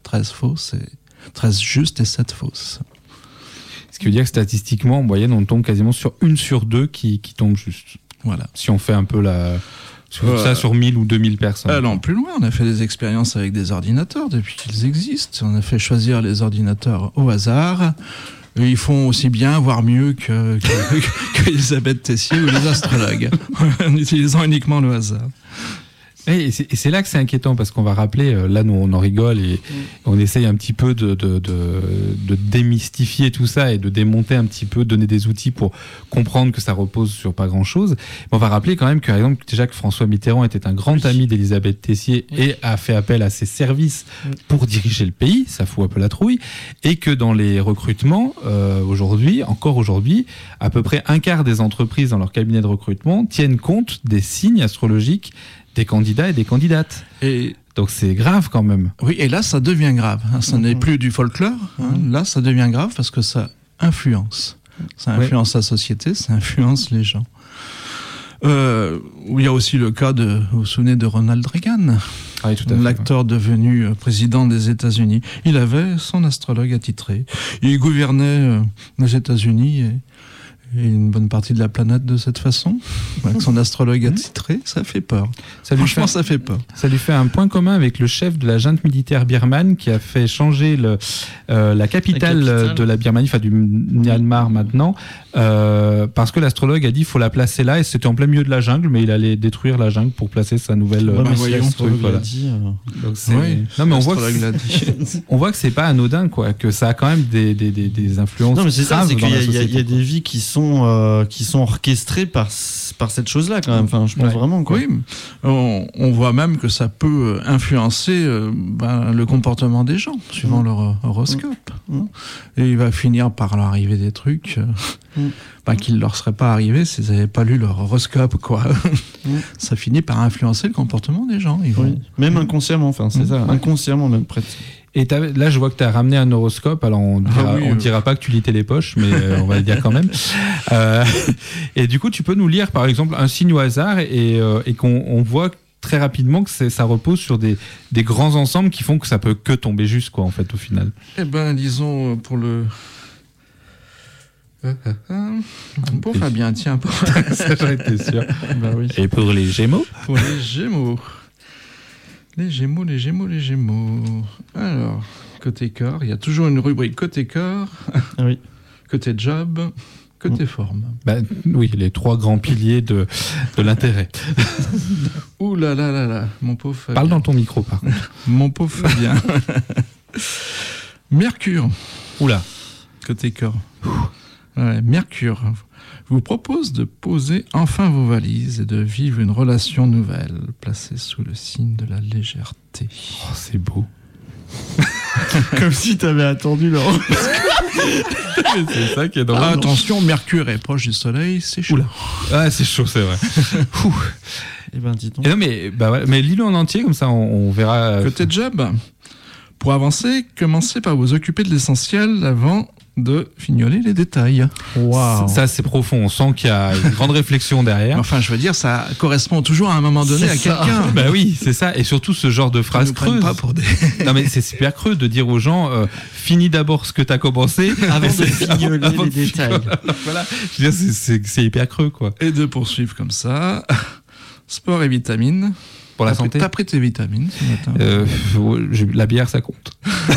treize fausses, et treize justes et sept fausses. Ce qui veut dire que statistiquement, en moyenne, on tombe quasiment sur une sur deux qui, qui tombe juste. Voilà. Si on fait un peu la... Sur Euh, ça sur mille ou deux mille personnes. Allons plus loin, on a fait des expériences avec des ordinateurs depuis qu'ils existent. On a fait choisir les ordinateurs au hasard. Et ils font aussi bien, voire mieux que, que, que Elisabeth Tessier ou les astrologues, en utilisant uniquement le hasard. Et c'est, et c'est là que c'est inquiétant, parce qu'on va rappeler, euh, là nous on en rigole et on essaye un petit peu de, de, de, de démystifier tout ça et de démonter un petit peu, donner des outils pour comprendre que ça repose sur pas grand chose. Mais on va rappeler quand même que, par exemple, déjà que François Mitterrand était un grand ami d'Elisabeth Tessier et a fait appel à ses services pour diriger le pays, ça fout un peu la trouille, et que dans les recrutements, euh, aujourd'hui, encore aujourd'hui, à peu près un quart des entreprises dans leur cabinet de recrutement tiennent compte des signes astrologiques des candidats et des candidates. Et Donc c'est grave quand même. oui, et là, ça devient grave. Hein. Ça n'est plus du folklore. Hein. Là, ça devient grave parce que ça influence. Ça influence la société, ça influence les gens. Euh, il y a aussi le cas de, vous vous souvenez de Ronald Reagan, Ah oui, tout à fait. l'acteur devenu euh, président des États-Unis. Il avait son astrologue attitré. Il gouvernait euh, les États-Unis et, et une bonne partie de la planète de cette façon. Avec son astrologue attitré, ça fait peur. Ça lui, Franchement, fait, ça fait peur. ça lui fait un point commun avec le chef de la junte militaire birmane qui a fait changer le, euh, la, capitale La capitale. de la Birmanie, enfin du Myanmar maintenant, euh, parce que l'astrologue a dit qu'il faut la placer là, et c'était en plein milieu de la jungle, mais il allait détruire la jungle pour placer sa nouvelle... Ouais, euh, mais voyons, si l'astrologue truc, voilà. l'a dit, euh, Donc c'est- Oui, non mais on voit, que l'astrologue c'est, l'a dit. on voit que c'est pas anodin, quoi, que ça a quand même des, des, des, des influences Non, mais c'est ça, graves c'est dans qu'il y, la a- il y a- il y a société. des vies qui sont, euh, qui sont orchestrées par, par cette chose-là, quand même. Enfin, je pense Ouais. vraiment, quoi. Oui, on, on voit même que ça peut influencer euh, ben, le comportement des gens, suivant Mm. leur euh, horoscope. Mm. Et il va finir par leur arriver des trucs euh, Mm. ben, qui ne leur seraient pas arrivés s'ils n'avaient pas lu leur horoscope, quoi. Mm. Ça finit par influencer le comportement des gens. Ils vont... Oui. Même inconsciemment, enfin, c'est Mm. ça. Ouais. Inconsciemment, même presque. Et t'as- là, je vois que tu as ramené un horoscope. Alors, on ne Ah dira, oui, on euh. dira pas que tu lis Télépoche, mais euh, on va le dire quand même. Euh, et du coup, tu peux nous lire, par exemple, un signe au hasard et, euh, et qu'on on voit très rapidement que c'est, ça repose sur des, des grands ensembles qui font que ça peut que tomber juste, quoi, en fait, au final. Eh ben, disons, euh, pour le... Euh, euh, euh, Pour Fabien, tiens, pour, Ça, j'en étais sûr. Bah oui. Et pour les Gémeaux, pour les Gémeaux. Les Gémeaux, les Gémeaux, les Gémeaux. Alors, côté corps, il y a toujours une rubrique côté corps, Ah oui. côté job, côté forme. bah, oui, les trois grands piliers de, de l'intérêt. Ouh là là là là, mon pauvre Fabien. Parle dans ton micro, par contre. Mon pauvre Fabien. Mercure, Oula. côté corps. Ouais, Mercure vous propose de poser enfin vos valises et de vivre une relation nouvelle, placée sous le signe de la légèreté. Oh, c'est beau. Comme si t'avais attendu leur. C'est ça qui est drôle. Ah, attention, Mercure est proche du Soleil, c'est chaud. Oula. Ah, c'est chaud, c'est vrai. Ouh. Eh ben, dis donc. Et non, mais, bah, ouais, mais lis-le en entier, comme ça on, on verra. euh, Côté job, pour avancer, commencez par vous occuper de l'essentiel avant de fignoler les détails. Waouh. Ça, c'est profond. On sent qu'il y a une grande réflexion derrière. Enfin, je veux dire, ça correspond toujours à un moment donné C'est à ça. quelqu'un. Bah oui, c'est ça. Et surtout ce genre de Ils phrase nous prennent creuse. pas pour des... Non, mais c'est super creux de dire aux gens euh, finis d'abord ce que t'as commencé. Avant de C'est- fignoler avant les de fi- détails. Voilà. Je veux dire, c'est- c'est c'est hyper creux, quoi. Et de poursuivre comme ça. Sport et vitamines. Pour la T'as pris- santé. T'as pris tes vitamines ce matin. Euh, faut- j'ai- la bière, ça compte.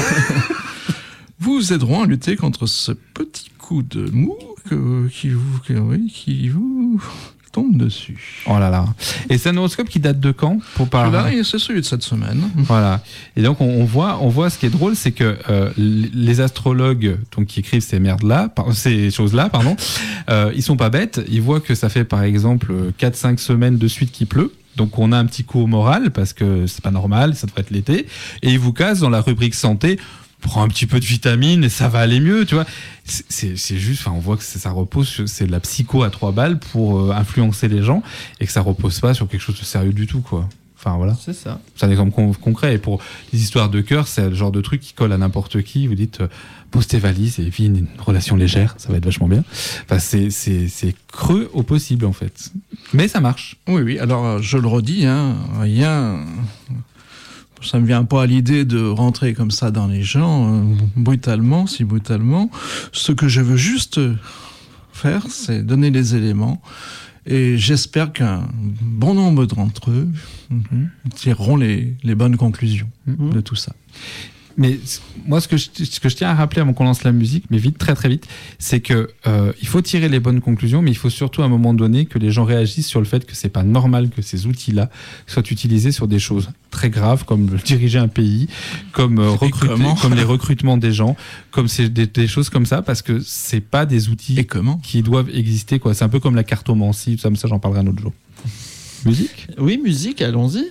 Vous aideront à lutter contre ce petit coup de mou que- qui, vous, que- oui, qui vous tombe dessus. Oh là là. Et c'est un horoscope qui date de quand pour par... Là, c'est celui de cette semaine. Voilà. Et donc on, on voit, on voit ce qui est drôle, c'est que euh, les astrologues, donc qui écrivent ces merdes-là, par- ces choses-là, pardon, euh, ils sont pas bêtes. Ils voient que ça fait par exemple quatre cinq semaines de suite qu'il pleut. Donc on a un petit coup au moral parce que c'est pas normal, ça devrait être l'été. Et ils vous cassent dans la rubrique santé. Prends un petit peu de vitamines et ça va aller mieux, tu vois. C'est, c'est, c'est juste, enfin, on voit que c'est, ça repose, sur, c'est de la psycho à trois balles pour euh, influencer les gens et que ça repose pas sur quelque chose de sérieux du tout, quoi. Enfin voilà. C'est ça. C'est un exemple con- concret. Et pour les histoires de cœur, c'est le genre de truc qui colle à n'importe qui. Vous dites, euh, pose tes valises et vis une, une relation légère, ça va être vachement bien. Enfin, c'est, c'est, c'est creux au possible, en fait. Mais ça marche. Oui, oui. Alors, euh, je le redis, hein, rien, Ça me vient pas à l'idée de rentrer comme ça dans les gens, euh, brutalement, si brutalement. Ce que je veux juste faire, c'est donner les éléments. Et j'espère qu'un bon nombre d'entre eux mm-hmm, tireront les, les bonnes conclusions mm-hmm. de tout ça. Mais moi, ce que, je, ce que je tiens à rappeler avant qu'on lance la musique, mais vite, très très vite, c'est que euh, il faut tirer les bonnes conclusions, mais il faut surtout à un moment donné que les gens réagissent sur le fait que c'est pas normal que ces outils-là soient utilisés sur des choses très graves, comme diriger un pays, comme euh, recruter, comme les recrutements des gens, comme c'est des, des choses comme ça, parce que c'est pas des outils Et comment qui doivent exister, quoi. C'est un peu comme la cartomancie, ça, ça j'en parlerai un autre jour. Musique ? Oui, musique, allons-y.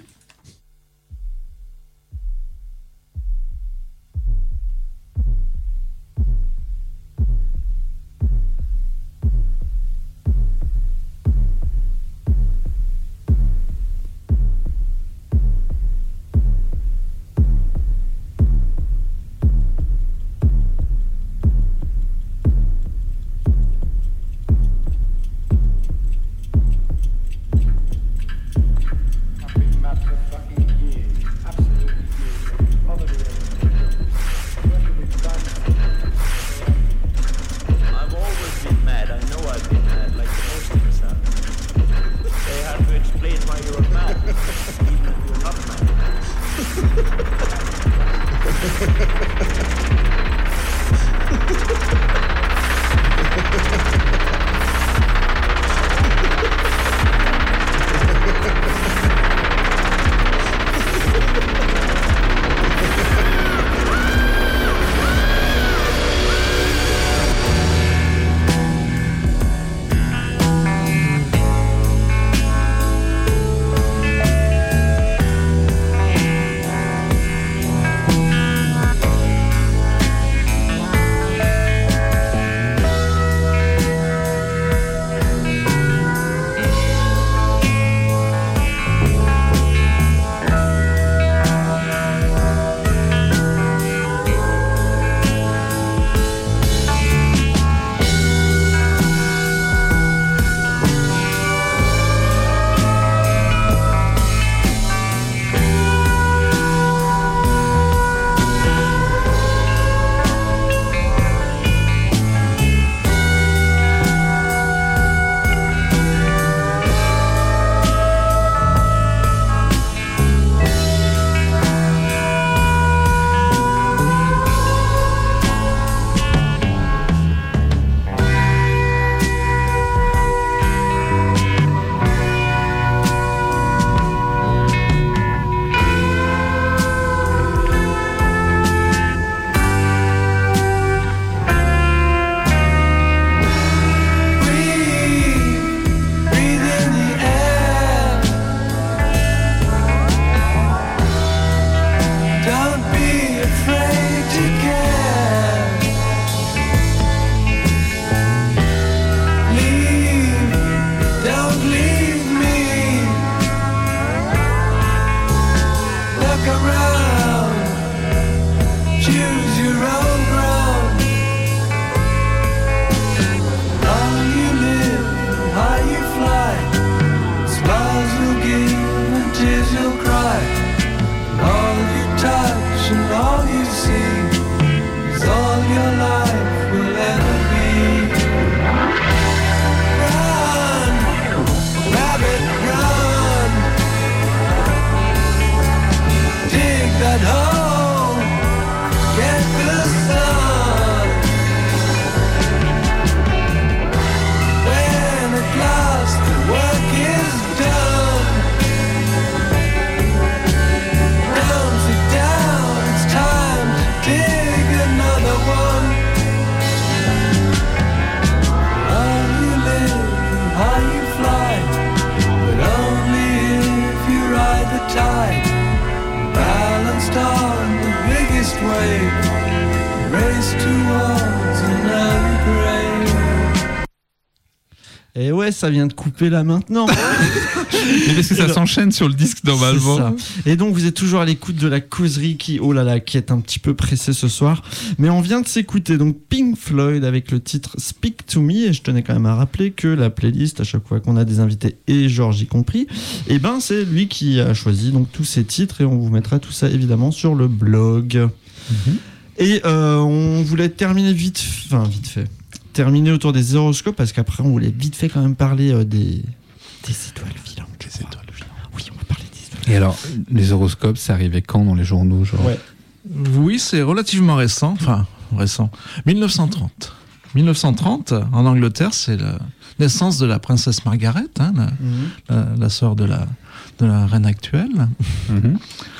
Et ouais, ça vient de couper là maintenant. Mais parce que ça Alors, s'enchaîne sur le disque normalement. C'est ça. Et donc vous êtes toujours à l'écoute de la causerie qui, oh là là, qui est un petit peu pressée ce soir. Mais on vient de s'écouter donc Pink Floyd avec le titre Speak to Me. Et je tenais quand même à rappeler que la playlist, à chaque fois qu'on a des invités, et Georges y compris, et ben c'est lui qui a choisi donc tous ces titres et on vous mettra tout ça évidemment sur le blog. Mm-hmm. Et euh, on voulait terminer vite, enfin vite fait, terminer autour des horoscopes parce qu'après on voulait vite fait quand même parler euh, des, des étoiles filantes. Les étoiles filantes. Oui, on va parler des étoiles. Et alors, les horoscopes, c'est arrivé quand dans les journaux genre Ouais. Oui, c'est relativement récent, enfin récent, dix-neuf cent trente. dix-neuf cent trente, en Angleterre, c'est la naissance de la princesse Margaret, hein, la, Mm-hmm. la, la sœur de la, de la reine actuelle. Mhm.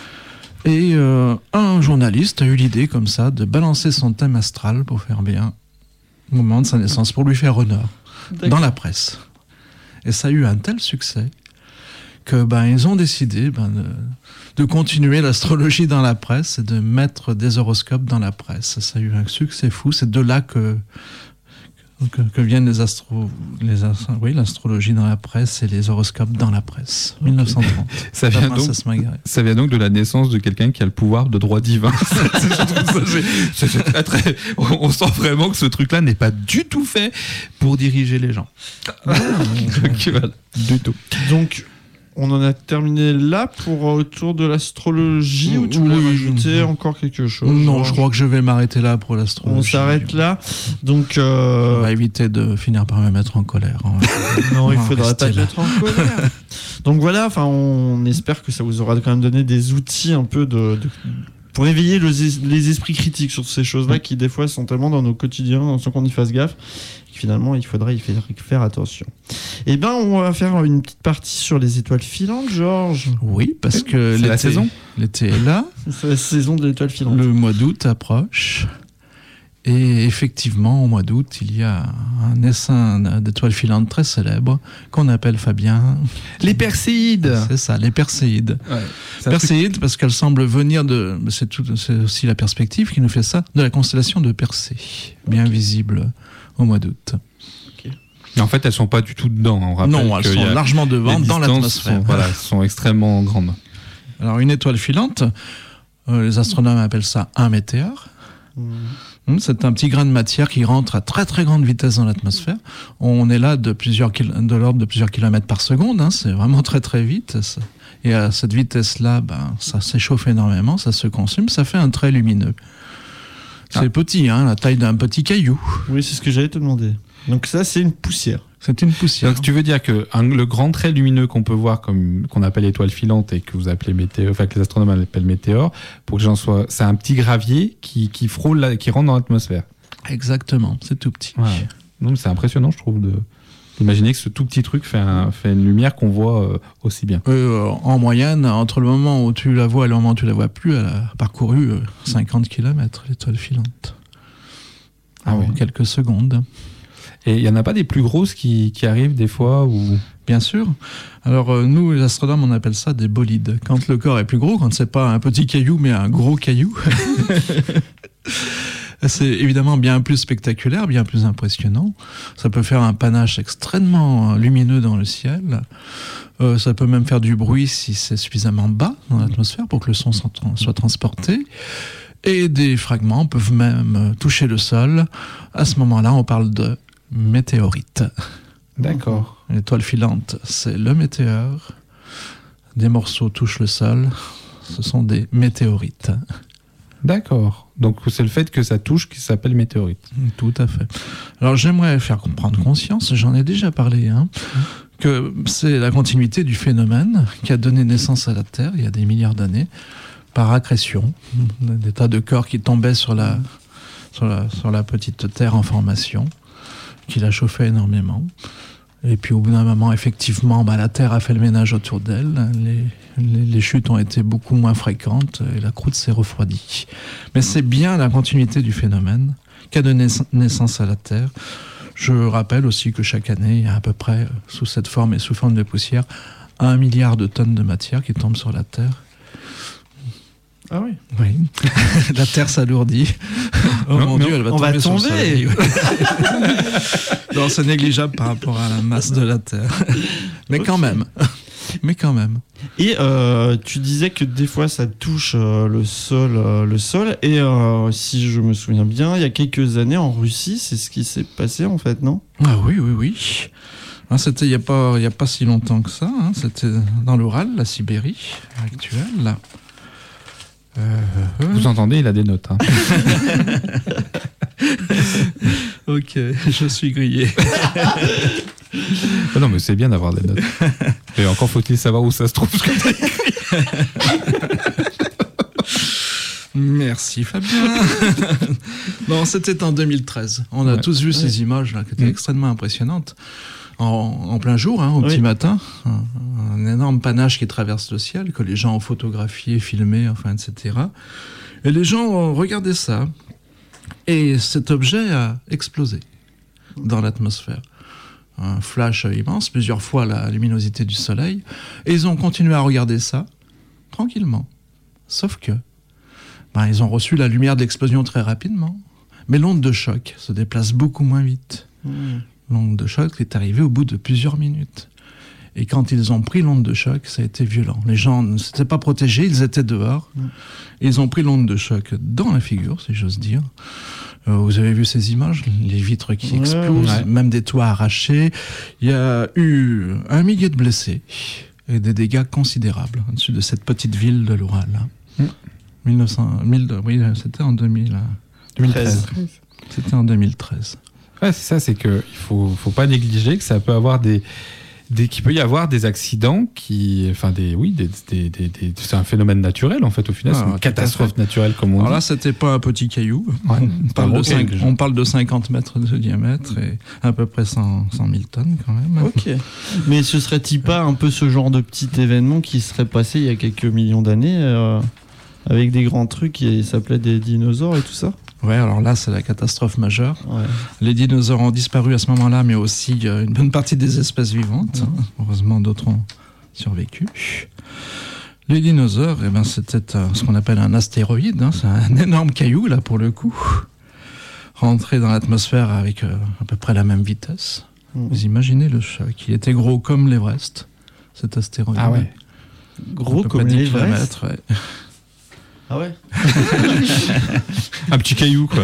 Et euh, un journaliste a eu l'idée comme ça de balancer son thème astral pour faire bien au moment de sa naissance, pour lui faire honneur dans la presse. Et ça a eu un tel succès que ben, ils ont décidé ben, de, de continuer l'astrologie dans la presse et de mettre des horoscopes dans la presse. Ça a eu un succès fou. C'est de là que, que, que viennent les astro, les astro, oui, l'astrologie dans la presse et les horoscopes dans la presse. Okay. dix-neuf cent trente. Ça vient, donc, ça vient donc de la naissance de quelqu'un qui a le pouvoir de droit divin. c'est, c'est très, très, on sent vraiment que ce truc-là n'est pas du tout fait pour diriger les gens. Ah, donc, voilà, du tout. Donc, on en a terminé là pour autour de l'astrologie ou tu voulais oui, rajouter encore quelque chose? Non, genre, je crois que je vais m'arrêter là pour l'astrologie. On s'arrête là. Donc, euh... on va éviter de finir par me mettre en colère. Hein. Non, il faudra pas te mettre en colère. Donc voilà, enfin, on espère que ça vous aura quand même donné des outils un peu de, de... pour éveiller le, les esprits critiques sur ces choses-là qui des fois sont tellement dans nos quotidiens sans qu'on y fasse gaffe. Finalement, il faudrait y faire, faire attention. Eh ben, on va faire une petite partie sur les étoiles filantes, Georges. Oui, parce que c'est l'été, la saison. L'été est là. C'est la saison de l'étoile filante. Le mois d'août approche. Et effectivement, au mois d'août, il y a un essaim d'étoiles filantes très célèbre qu'on appelle Fabien. Les Perséides. C'est ça, les Perséides. Ouais, Perséides, parce qu'elles semblent venir de. C'est, tout, c'est aussi la perspective qui nous fait ça, de la constellation de Persée, bien okay. visible au mois d'août. Okay. Mais en fait, elles sont pas du tout dedans. On rappelle non, elles sont largement devant, dans l'atmosphère. Sont, voilà, elles sont extrêmement grandes. Alors, une étoile filante, euh, les astronomes appellent ça un météore. Mmh. C'est un petit grain de matière qui rentre à très très grande vitesse dans l'atmosphère. On est là de, plusieurs kil- de l'ordre de plusieurs kilomètres par seconde. Hein, c'est vraiment très très vite. Et à cette vitesse-là, ben, ça s'échauffe énormément, ça se consume, ça fait un trait lumineux. C'est ah. petit, hein, la taille d'un petit caillou. Oui, c'est ce que j'allais te demander. Donc ça, c'est une poussière. C'est une poussière. Donc tu veux dire que un, le grand trait lumineux qu'on peut voir, comme qu'on appelle étoile filante et que vous appelez météore, enfin que les astronomes appellent météore, pour que les gens soient, c'est un petit gravier qui qui frôle, la, qui rentre dans l'atmosphère. Exactement, c'est tout petit. Ouais. Donc c'est impressionnant, je trouve, de d'imaginer que ce tout petit truc fait, un, fait une lumière qu'on voit euh, aussi bien. Euh, en moyenne, entre le moment où tu la vois et le moment où tu la vois plus, elle a parcouru euh, cinquante kilomètres, l'étoile filante. Ah en oui. quelques secondes. Et il n'y en a pas des plus grosses qui, qui arrivent des fois ou... Bien sûr. Alors euh, nous, les astronomes, on appelle ça des bolides. Quand le corps est plus gros, quand c'est pas un petit caillou, mais un gros caillou, c'est évidemment bien plus spectaculaire, bien plus impressionnant. Ça peut faire un panache extrêmement lumineux dans le ciel. Euh, ça peut même faire du bruit si c'est suffisamment bas dans l'atmosphère pour que le son soit transporté. Et des fragments peuvent même toucher le sol. À ce moment-là, on parle de météorite. D'accord. L'étoile filante, c'est le météore. Des morceaux touchent le sol. Ce sont des météorites. D'accord. Donc c'est le fait que ça touche qui s'appelle météorite. Tout à fait. Alors j'aimerais faire prendre conscience, j'en ai déjà parlé, hein, que c'est la continuité du phénomène qui a donné naissance à la Terre il y a des milliards d'années, par accrétion, des tas de corps qui tombaient sur la, sur la, sur la petite Terre en formation, qui la chauffait énormément. Et puis au bout d'un moment, effectivement, bah, la Terre a fait le ménage autour d'elle, les, les, les chutes ont été beaucoup moins fréquentes et la croûte s'est refroidie. Mais c'est bien la continuité du phénomène qui a donné naissance à la Terre. Je rappelle aussi que chaque année, il y a à peu près, sous cette forme et sous forme de poussière, un milliard de tonnes de matière qui tombent sur la Terre. Ah oui. Oui. La Terre s'alourdit. Oh Non, mon mais Dieu, elle va on tomber, va sur le tomber. soleil. Non, c'est négligeable par rapport à la masse de la Terre. Mais Ok. quand même. Mais quand même. Et euh, tu disais que des fois ça touche euh, le sol, euh, le sol. Et euh, si je me souviens bien, il y a quelques années en Russie, c'est ce qui s'est passé en fait, non? Ah oui, oui, oui. Hein, c'était il n'y a, pas- il y a pas si longtemps que ça. Hein. C'était dans l'Oural, la Sibérie actuelle. Là. Euh, Vous entendez, il a des notes. Hein. Ok, je suis grillé. Ah non, mais c'est bien d'avoir des notes. Et encore faut-il savoir où ça se trouve. ce que t'as écrit. Merci Fabien. Non, c'était en deux mille treize. On a Ouais. tous vu ces images là, qui étaient Mmh. extrêmement impressionnantes. En, en plein jour, hein, au Oui. petit matin, un, un énorme panache qui traverse le ciel, que les gens ont photographié, filmé, enfin, et cetera. Et les gens ont regardé ça. Et cet objet a explosé dans l'atmosphère. Un flash immense, plusieurs fois la luminosité du soleil. Et ils ont continué à regarder ça tranquillement. Sauf que, ben, ils ont reçu la lumière de l'explosion très rapidement. Mais l'onde de choc se déplace beaucoup moins vite. L'onde de choc est arrivée au bout de plusieurs minutes. Et quand ils ont pris l'onde de choc, ça a été violent. Les gens ne s'étaient pas protégés, ils étaient dehors. Et ils ont pris l'onde de choc dans la figure, si j'ose dire. Euh, vous avez vu ces images, les vitres qui Ouais, explosent, ouais. même des toits arrachés. Il y a eu un millier de blessés et des dégâts considérables au-dessus de cette petite ville de l'Oural. hein. Mm. mille neuf cents, mille, oui, c'était en deux mille, hein. deux mille treize. C'était en deux mille treize. Ouais, c'est ça, c'est que il faut, faut pas négliger que ça peut avoir des, des qu'il peut y avoir des accidents qui, enfin des, oui, des, des, des, des- c'est un phénomène naturel en fait au final, Ah, c'est tout une à catastrophe naturelle comme on Alors dit. là, c'était pas un petit caillou. Ouais, on, c'est parle un de gros cinq- caillou. on parle de cinquante mètres de diamètre et à peu près cent, cent mille tonnes quand même. Ok. Mais ce serait-il pas un peu ce genre de petit événement qui serait passé il y a quelques millions d'années euh, avec des grands trucs qui s'appelaient des dinosaures et tout ça? Ouais, alors là, c'est la catastrophe majeure. Ouais. Les dinosaures ont disparu à ce moment-là, mais aussi euh, une bonne partie des espèces vivantes. Heureusement, d'autres ont survécu. Les dinosaures, eh ben, c'était euh, ce qu'on appelle un astéroïde. hein. C'est un énorme caillou, là, pour le coup. Rentré dans l'atmosphère avec euh, à peu près la même vitesse. Mhm. Vous imaginez le choc. Il était gros comme l'Everest, cet astéroïde. Ah ouais. Gros À peu comme près dix l'Everest. kilomètres, ouais. Ah ouais. Un petit caillou quoi.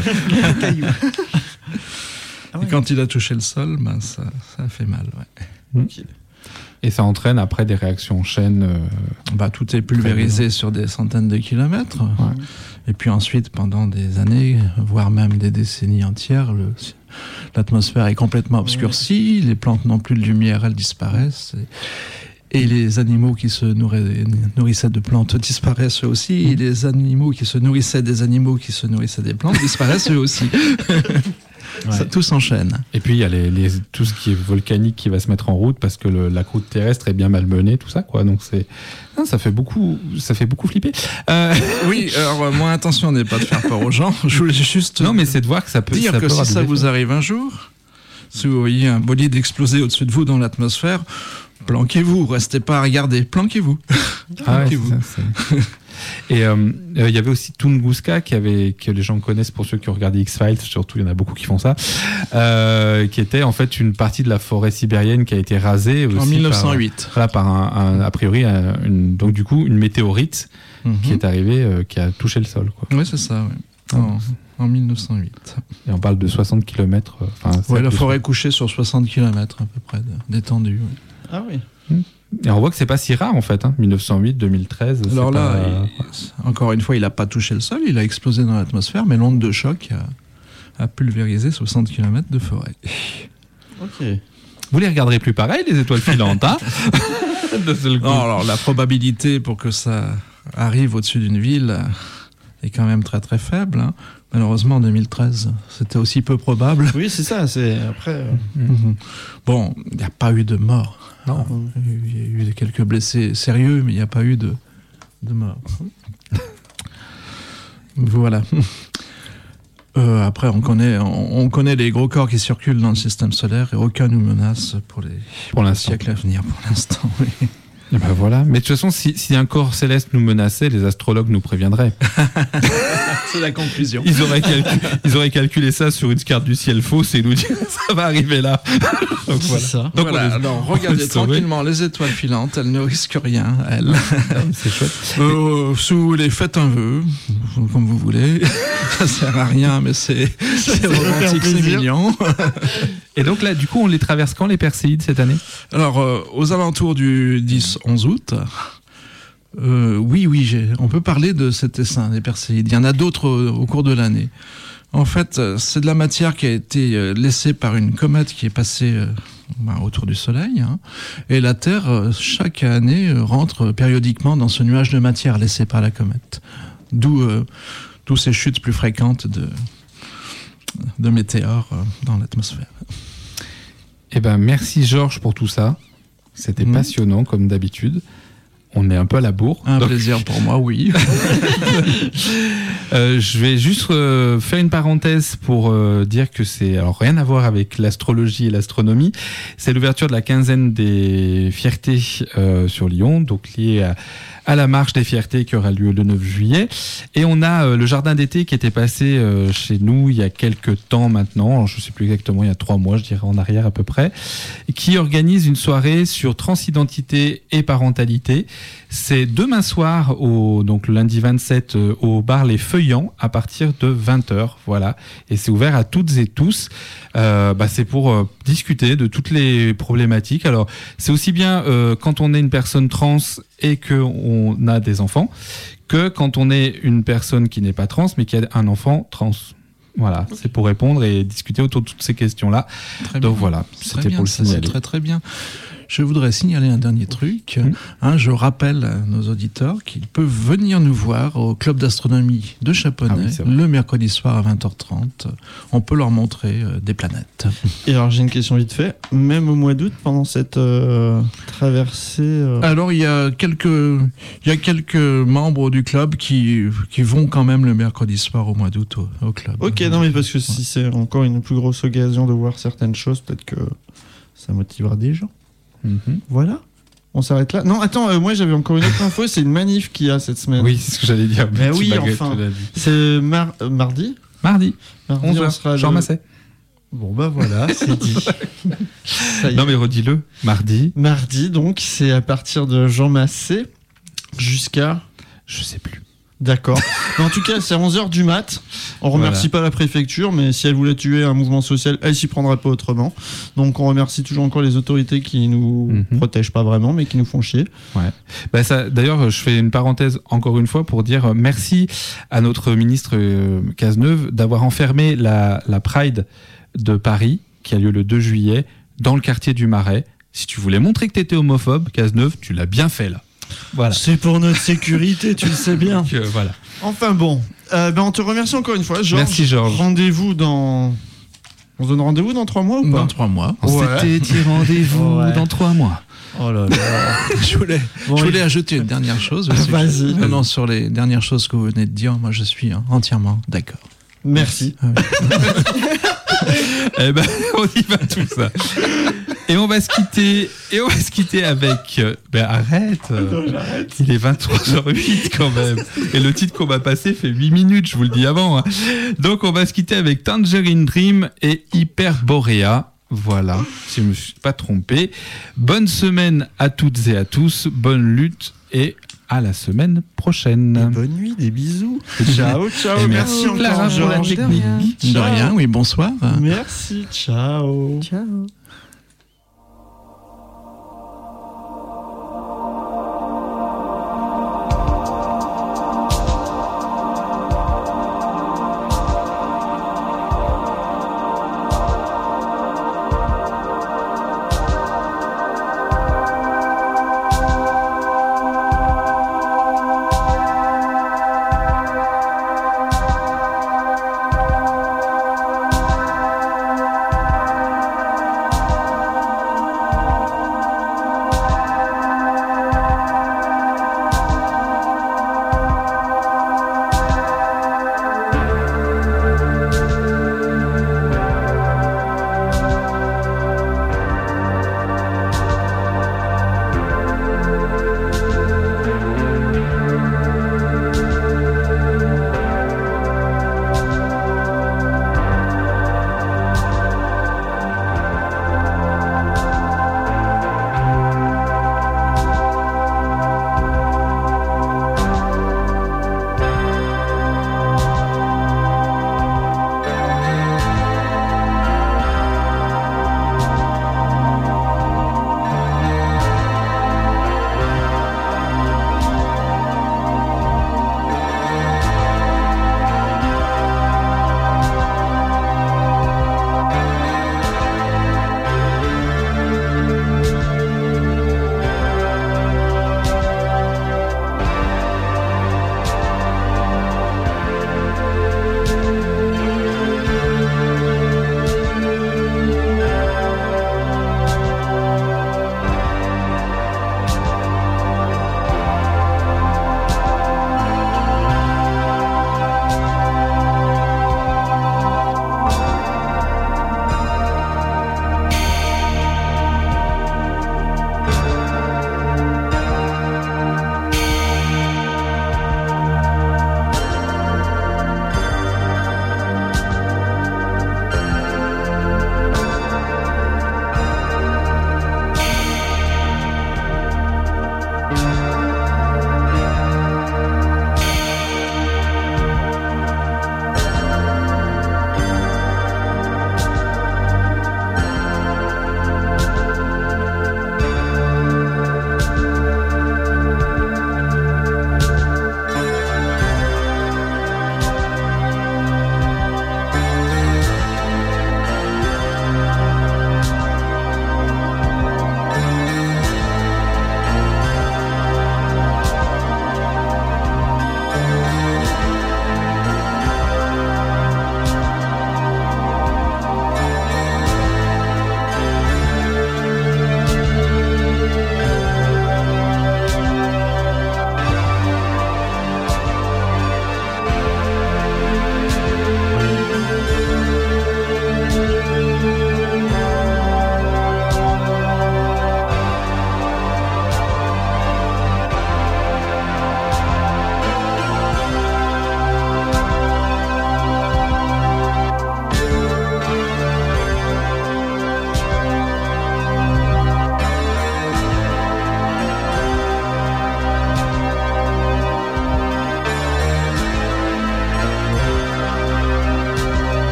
Ah Et ouais. quand il a touché le sol, ben, ça, ça a fait mal. Ouais. Ok. Et ça entraîne après des réactions en chaîne. euh, Bah, tout est pulvérisé sur des centaines de kilomètres. Ouais. Et puis ensuite, pendant des années, voire même des décennies entières, le- l'atmosphère est complètement obscurcie, les plantes n'ont plus de lumière, elles disparaissent. Et, et les animaux qui se nourri- nourrissaient de plantes disparaissent eux aussi. Et les animaux qui se nourrissaient des animaux qui se nourrissaient des plantes disparaissent eux aussi. Ça, Ouais. tout s'enchaîne. Et puis il y a les, les- tout ce qui est volcanique qui va se mettre en route parce que le- la croûte terrestre est bien malmenée, tout ça quoi. Donc c'est, non, ça fait beaucoup, ça fait beaucoup flipper. Euh, Oui, alors euh, mon intention n'est pas de faire peur aux gens. Je voulais juste non, mais c'est de voir que ça peut. dire ça que peut si avoir ça des vous effets. arrive un jour, si vous voyez un bolide exploser au-dessus de vous dans l'atmosphère, planquez-vous, restez pas à regarder, planquez-vous. Ah ouais, Planquez-vous. c'est ça, c'est- Et euh, euh, il y avait aussi Tunguska qui avait, que les gens connaissent pour ceux qui ont regardé X-Files, surtout il y en a beaucoup qui font ça, euh, qui était en fait une partie de la forêt sibérienne qui a été rasée aussi En mille neuf cent huit. Par, voilà, par un, un- a priori un- une, donc du coup une météorite qui est arrivée, euh, qui a touché le sol quoi. Oui, c'est ça, ouais. En, en mille neuf cent huit. Et on parle de soixante kilomètres. Enfin, Ouais, c'est la plus- forêt couchée sur soixante kilomètres à peu près de- d'étendue. ouais. Ah oui. Et on voit que c'est pas si rare en fait, hein, mille neuf cent huit, deux mille treize. c'est Alors là, pas- il- encore une fois, il n'a pas touché le sol, il a explosé dans l'atmosphère, mais l'onde de choc a, a pulvérisé soixante kilomètres de forêt. Ok. Vous les regarderez plus pareil, les étoiles filantes, hein. De seul coup. Non, alors la probabilité pour que ça arrive au-dessus d'une ville est quand même très très faible. hein. Malheureusement, en deux mille treize, c'était aussi peu probable. Oui, c'est ça. C'est après. euh, Mhm. Bon, il n'y a pas eu de mort. Non. Il y a eu quelques blessés sérieux, mais il n'y a pas eu de, de mort. Voilà. Euh, après, on connaît, on, on connaît les gros corps qui circulent dans le système solaire et aucun nous menace pour les Pour l'instant. siècles à venir, pour l'instant. Oui. Et ben voilà. Mais de toute façon, si, si un corps céleste nous menaçait, les astrologues nous préviendraient. C'est la conclusion. Ils auraient, calcu- ils auraient calculé ça sur une carte du ciel fausse et nous dire ça va arriver là. Donc, C'est voilà. ça. Donc, Voilà, on est- alors on regardez est sauvés. tranquillement les étoiles filantes, elles ne risquent rien, elles. C'est chouette. Euh, sous les faites un vœu, comme vous voulez. Ça sert à rien, mais c'est, c'est fait romantique, c'est plaisir. mignon. Et donc là, du coup, on les traverse quand les Perséides cette année? Alors, euh, aux alentours du dix onze août, euh, oui, oui, j'ai, on peut parler de cet essaim des Perséides. Il y en a d'autres au, au cours de l'année. En fait, euh, c'est de la matière qui a été euh, laissée par une comète qui est passée euh, bah, autour du Soleil. Hein, et la Terre, euh, chaque année, euh, rentre périodiquement dans ce nuage de matière laissé par la comète. D'où, euh, d'où ces chutes plus fréquentes de, de météores euh, dans l'atmosphère. Eh ben, merci Georges pour tout ça. C'était Mhm. passionnant comme d'habitude. On est un peu à la bourre. Un Donc, plaisir pour moi, oui. euh, je vais juste euh, faire une parenthèse pour euh, dire que c'est alors rien à voir avec l'astrologie et l'astronomie. C'est l'ouverture de la quinzaine des fiertés euh, sur Lyon, donc liée à, à la marche des fiertés qui aura lieu le neuf juillet. Et on a euh, le jardin d'été qui était passé euh, chez nous il y a quelques temps maintenant, alors, je ne sais plus exactement, il y a trois mois, je dirais en arrière à peu près, qui organise une soirée sur transidentité et parentalité. C'est demain soir, au, donc le lundi vingt-sept, euh, au bar Les Feuillants, à partir de vingt heures. Voilà. Et c'est ouvert à toutes et tous. Euh, bah, c'est pour euh, discuter de toutes les problématiques. Alors, c'est aussi bien euh, quand on est une personne trans et qu'on a des enfants, que quand on est une personne qui n'est pas trans, mais qui a un enfant trans. Voilà, c'est pour répondre et discuter autour de toutes ces questions-là. Très Donc bien. voilà, Très c'était bien, pour le ça, c'est signaler. très très bien. Je voudrais signaler un dernier truc. Mmh. Hein, je rappelle à nos auditeurs qu'ils peuvent venir nous voir au club d'astronomie de Chaponnet Ah oui, c'est vrai. le mercredi soir à vingt heures trente. On peut leur montrer euh, des planètes. Et alors j'ai une question vite fait. Même au mois d'août, pendant cette euh, traversée, euh, Alors il y a quelques il y a quelques membres du club qui qui vont quand même le mercredi soir au mois d'août au, au club. ok, non mais parce que si c'est encore une plus grosse occasion de voir certaines choses, peut-être que ça motivera des gens. Mhm. Voilà. On s'arrête là. Non, attends, euh, moi j'avais encore une autre info, c'est une manif qu'il y a cette semaine. Oui, c'est ce que j'allais dire. Mais Tu oui, m'as- enfin. tu l'as dit. C'est mar- euh, mardi. Mardi, Mardi, onze on heures, sera Jean le- Massé. Bon bah voilà, c'est dit. Ça y est. Non mais redis-le, mardi, Mardi, donc, c'est à partir de Jean Massé jusqu'à... je sais plus. D'accord. Mais en tout cas, c'est onze heures du mat. On remercie pas la préfecture, mais si elle voulait tuer un mouvement social, elle s'y prendrait pas autrement. Donc on remercie toujours encore les autorités qui nous Mhm. protègent pas vraiment, mais qui nous font chier. Bah ça, d'ailleurs, je fais une parenthèse encore une fois pour dire euh, merci à notre ministre euh, Cazeneuve d'avoir enfermé la, la Pride de Paris, qui a lieu le deux juillet, dans le quartier du Marais. Si tu voulais montrer que tu étais homophobe, Cazeneuve, tu l'as bien fait là. Voilà. C'est pour notre sécurité, tu le sais bien. Donc, euh, voilà. Enfin bon, euh, ben on te remercie encore une fois, Georges. Merci Georges. Rendez-vous dans... On se donne rendez-vous dans trois mois ou pas? Dans trois mois. On Ouais. s'était dit rendez-vous Ouais. dans trois mois. Oh là là. Je voulais, Bon, je voulais il- ajouter une dernière chose. aussi. Vas-y. Non, non, sur les dernières choses que vous venez de dire, moi je suis hein, entièrement d'accord. Merci. Ah oui. Eh ben, on y va tout ça. Et on va se quitter, et on va se quitter avec. euh, Ben arrête. euh, Il est vingt-trois heures huit quand même. Et le titre qu'on va passer fait huit minutes, je vous le dis avant. hein. Donc on va se quitter avec Tangerine Dream et Hyperborea. Voilà, si je me suis pas trompé. Bonne semaine à toutes et à tous. Bonne lutte et à la semaine prochaine. Et bonne nuit, des bisous. Ciao, ciao. Et merci merci Clara encore, pour la Georges. technique. De rien, oui, bonsoir. Merci, ciao. Ciao.